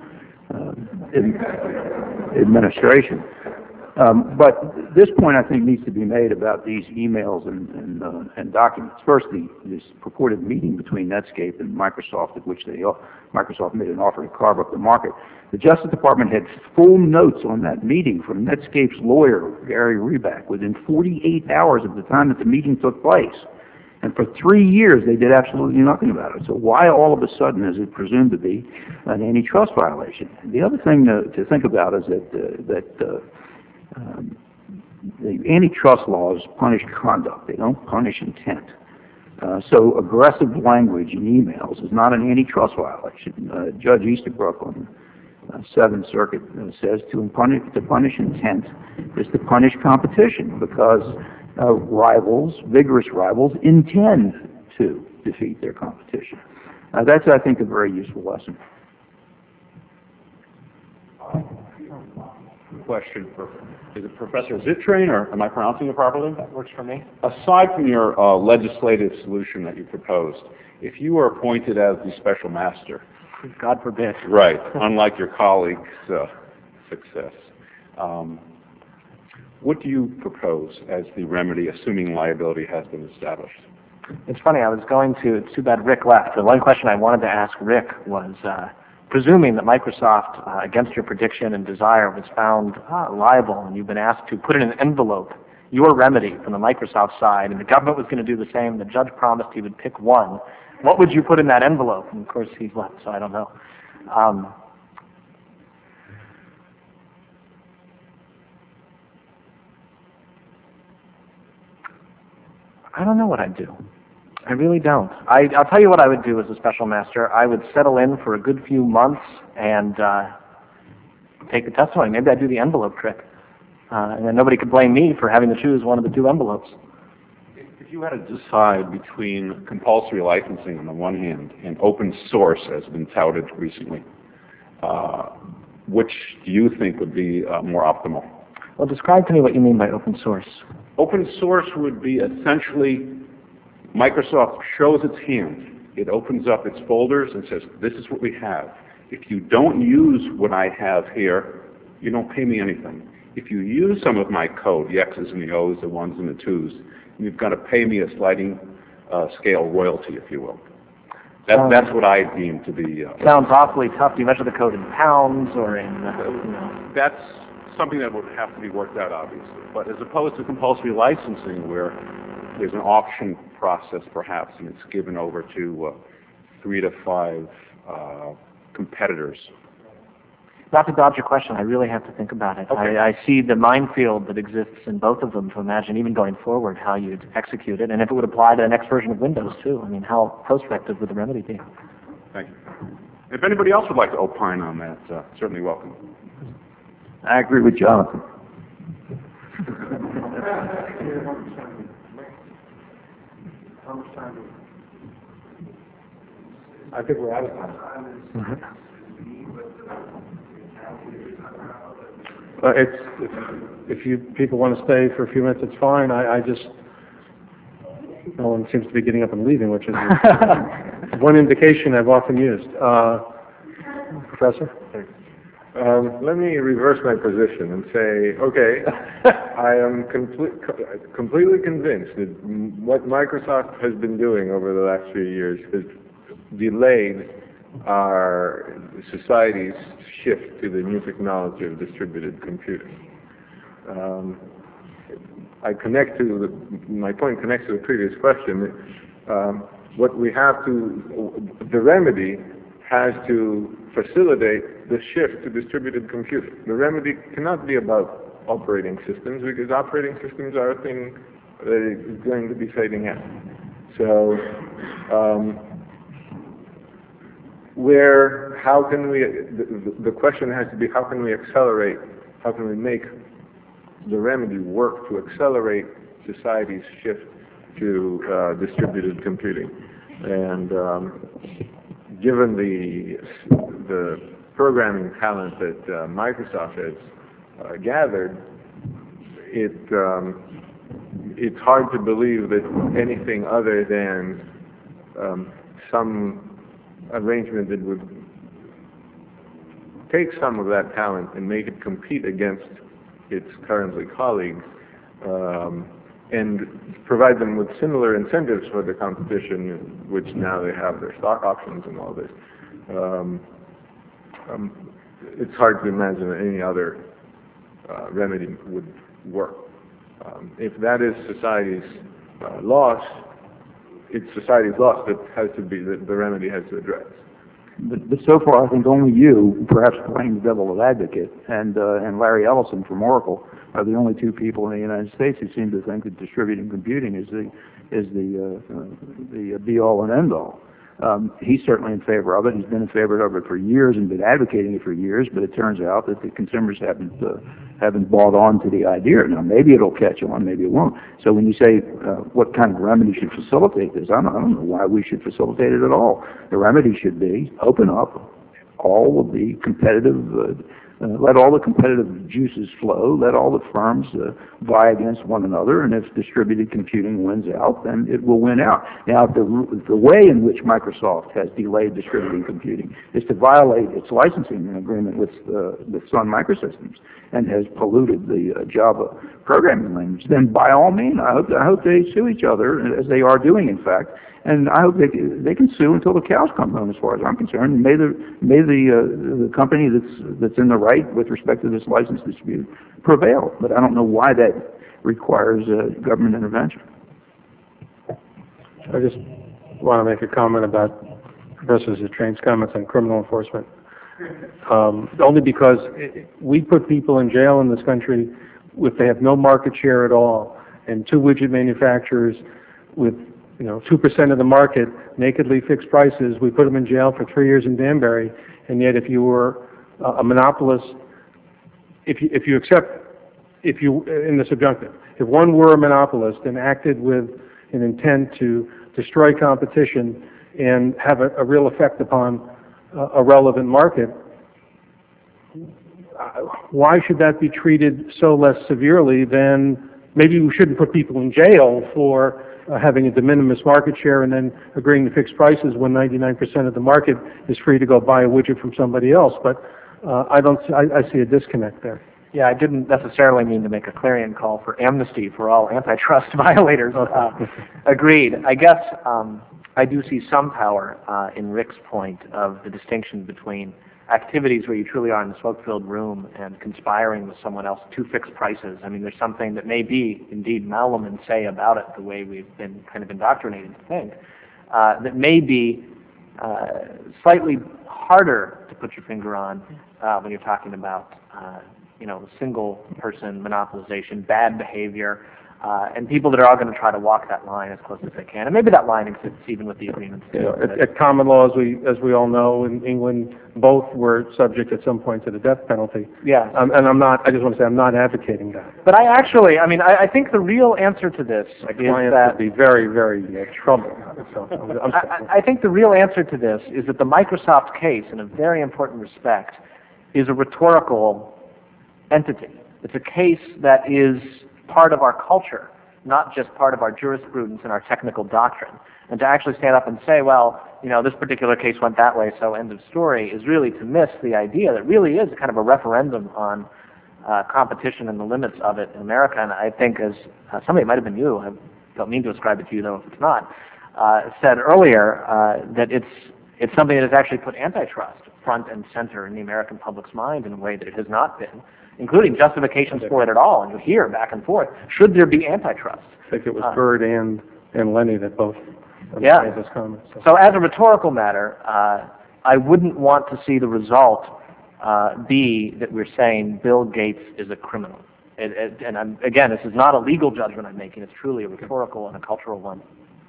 administration. But this point, I think, needs to be made about these emails and documents. First, this purported meeting between Netscape and Microsoft, at which Microsoft made an offer to carve up the market. The Justice Department had full notes on that meeting from Netscape's lawyer, Gary Reback, within 48 hours of the time that the meeting took place. And for 3 years, they did absolutely nothing about it. So why all of a sudden is it presumed to be an antitrust violation? The other thing to think about is that the antitrust laws punish conduct. They don't punish intent. So aggressive language in emails is not an antitrust violation. Judge Easterbrook on the Seventh Circuit says to punish intent is to punish competition, because vigorous rivals, intend to defeat their competition. That's, I think, a very useful lesson. Question is it Professor Zittrain, or am I pronouncing it properly? That works for me. Aside from your legislative solution that you proposed, if you were appointed as the special master, God forbid. right, unlike your colleague's success, what do you propose as the remedy, assuming liability has been established? It's funny, it's too bad Rick left. The one question I wanted to ask Rick was, presuming that Microsoft, against your prediction and desire, was found liable, and you've been asked to put in an envelope your remedy from the Microsoft side, and the government was going to do the same, the judge promised he would pick one, what would you put in that envelope? And of course he's left, so I don't know. I don't know what I'd do. I really don't. I'll tell you what I would do as a special master. I would settle in for a good few months and take the testimony. Maybe I do the envelope trick. And then nobody could blame me for having to choose one of the two envelopes. If you had to decide between compulsory licensing on the one hand and open source, as has been touted recently, which do you think would be more optimal? Well, describe to me what you mean by open source. Open source would be essentially Microsoft shows its hand. It opens up its folders and says, this is what we have. If you don't use what I have here, you don't pay me anything. If you use some of my code, the X's and the O's, the 1s and the 2s, you've got to pay me a sliding scale royalty, if you will. That's what I deem to be... sounds awfully tough. Do you measure the code in pounds or in... That's something that would have to be worked out, obviously. But as opposed to compulsory licensing, where there's an auction process, perhaps, and it's given over to 3 to 5 competitors. Not to dodge your question, I really have to think about it. Okay. I see the minefield that exists in both of them to imagine, even going forward, how you'd execute it, and if it would apply to the next version of Windows, too. I mean, how prospective would the remedy be? Thank you. If anybody else would like to opine on that, certainly welcome. I agree with Jonathan. I think we're out of time. If you people want to stay for a few minutes, it's fine. I just, no one seems to be getting up and leaving, which is one indication I've often used. Professor? Let me reverse my position and say, okay, I am completely convinced that what Microsoft has been doing over the last few years has delayed our society's shift to the new technology of distributed computing. My point connects to the previous question. What we have to, the remedy has to facilitate the shift to distributed computing. The remedy cannot be about operating systems, because operating systems are a thing that is going to be fading out. So, the question has to be, how can we accelerate, how can we make the remedy work to accelerate society's shift to distributed computing? And given the programming talent that Microsoft has gathered, it's hard to believe that anything other than some arrangement that would take some of that talent and make it compete against its currently colleagues, and provide them with similar incentives for the competition, which now they have their stock options and all this. It's hard to imagine that any other remedy would work. If that is society's loss, it's society's loss that the remedy has to address. But so far, I think only you, perhaps playing the devil advocate, and Larry Ellison from Oracle are the only two people in the United States who seem to think that distributed computing is the be-all and end-all. He's certainly in favor of it. He's been in favor of it for years and been advocating it for years. But it turns out that the consumers haven't bought on to the idea. Now maybe it'll catch on, maybe it won't. So when you say what kind of remedy should facilitate this, I don't know why we should facilitate it at all. The remedy should be open up all of the competitive. Let all the competitive juices flow. Let all the firms vie against one another, and if distributed computing wins out, then it will win out. Now, the way in which Microsoft has delayed distributed computing is to violate its licensing agreement with Sun Microsystems and has polluted the Java programming language. Then, by all means, I hope they sue each other, as they are doing, in fact. And I hope they can sue until the cows come home, as far as I'm concerned. And may the company that's in the right with respect to this license dispute prevail. But I don't know why that requires government intervention. I just want to make a comment about Professor Zittrain's comments on criminal enforcement. Only because we put people in jail in this country if they have no market share at all, and two widget manufacturers with 2% of the market, nakedly fixed prices. We put them in jail for 3 years in Danbury, and yet if you were a monopolist if you accept, in the subjunctive, if one were a monopolist and acted with an intent to destroy competition and have a real effect upon a relevant market, why should that be treated so less severely than maybe we shouldn't put people in jail for having a de minimis market share and then agreeing to fixed prices when 99% of the market is free to go buy a widget from somebody else. But I see a disconnect there. Yeah, I didn't necessarily mean to make a clarion call for amnesty for all antitrust violators. Agreed. I guess I do see some power in Rick's point of the distinction between activities where you truly are in the smoke-filled room and conspiring with someone else to fix prices. I mean, there's something that may be, indeed, malum and say about it, the way we've been kind of indoctrinated to think, that may be slightly harder to put your finger on when you're talking about, single-person monopolization, bad behavior, and people that are all going to try to walk that line as close as they can. And maybe that line exists even with the agreements. At common law, as we all know, in England, both were subject at some point to the death penalty. Yeah. And I just want to say, I'm not advocating that. But I think the real answer to this is that would be very, very troubled. So I think the real answer to this is that the Microsoft case, in a very important respect, is a rhetorical entity. It's a case that is part of our culture, not just part of our jurisprudence and our technical doctrine. And to actually stand up and say, well, this particular case went that way, so end of story, is really to miss the idea that really is kind of a referendum on competition and the limits of it in America. And I think, as somebody, it might have been you, I don't mean to ascribe it to you, though, if it's not, said earlier, that it's something that has actually put antitrust front and center in the American public's mind in a way that it has not been, including justifications for it at all. And you hear back and forth, should there be antitrust? I think it was Bird and Lenny that both made this comment. So as a rhetorical matter, I wouldn't want to see the result be that we're saying Bill Gates is a criminal. Again, this is not a legal judgment I'm making. It's truly a rhetorical and a cultural one.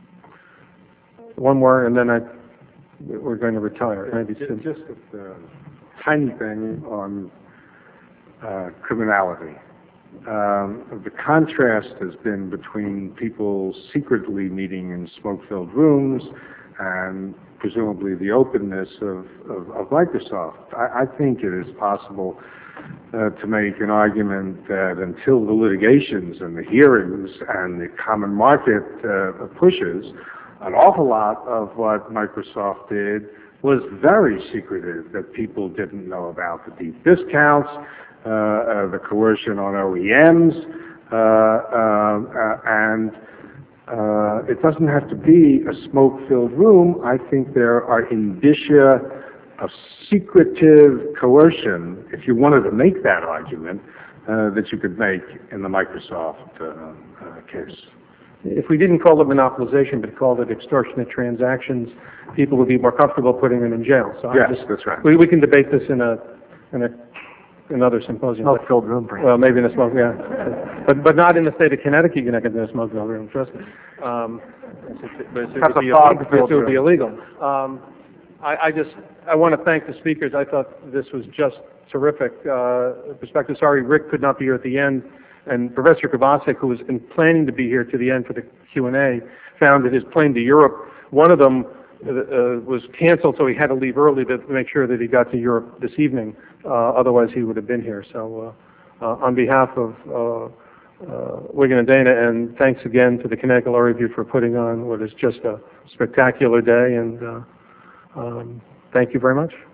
One more, and then we're going to retire. Maybe just a tiny thing on criminality. The contrast has been between people secretly meeting in smoke-filled rooms and presumably the openness of Microsoft. I think it is possible to make an argument that until the litigations and the hearings and the common market pushes, an awful lot of what Microsoft did was very secretive, that people didn't know about the deep discounts, the coercion on OEMs, and it doesn't have to be a smoke-filled room. I think there are indicia of secretive coercion, if you wanted to make that argument, that you could make in the Microsoft case. If we didn't call it monopolization but called it extortionate transactions, people would be more comfortable putting them in jail. So yes, that's right. We can debate this in another symposium. Smoke-filled room, perhaps. Well, maybe in a smoke, yeah. But not in the state of Connecticut. You're not going to do a smoke-filled room, trust me. It would be illegal. I want to thank the speakers. I thought this was just terrific perspective. Sorry, Rick could not be here at the end. And Professor Kovacic, who was planning to be here to the end for the Q&A, found that his plane to Europe, one of them was canceled, so he had to leave early to make sure that he got to Europe this evening. Otherwise, he would have been here. So on behalf of Wigan and Dana, and thanks again to the Connecticut Law Review for putting on what is just a spectacular day, and thank you very much.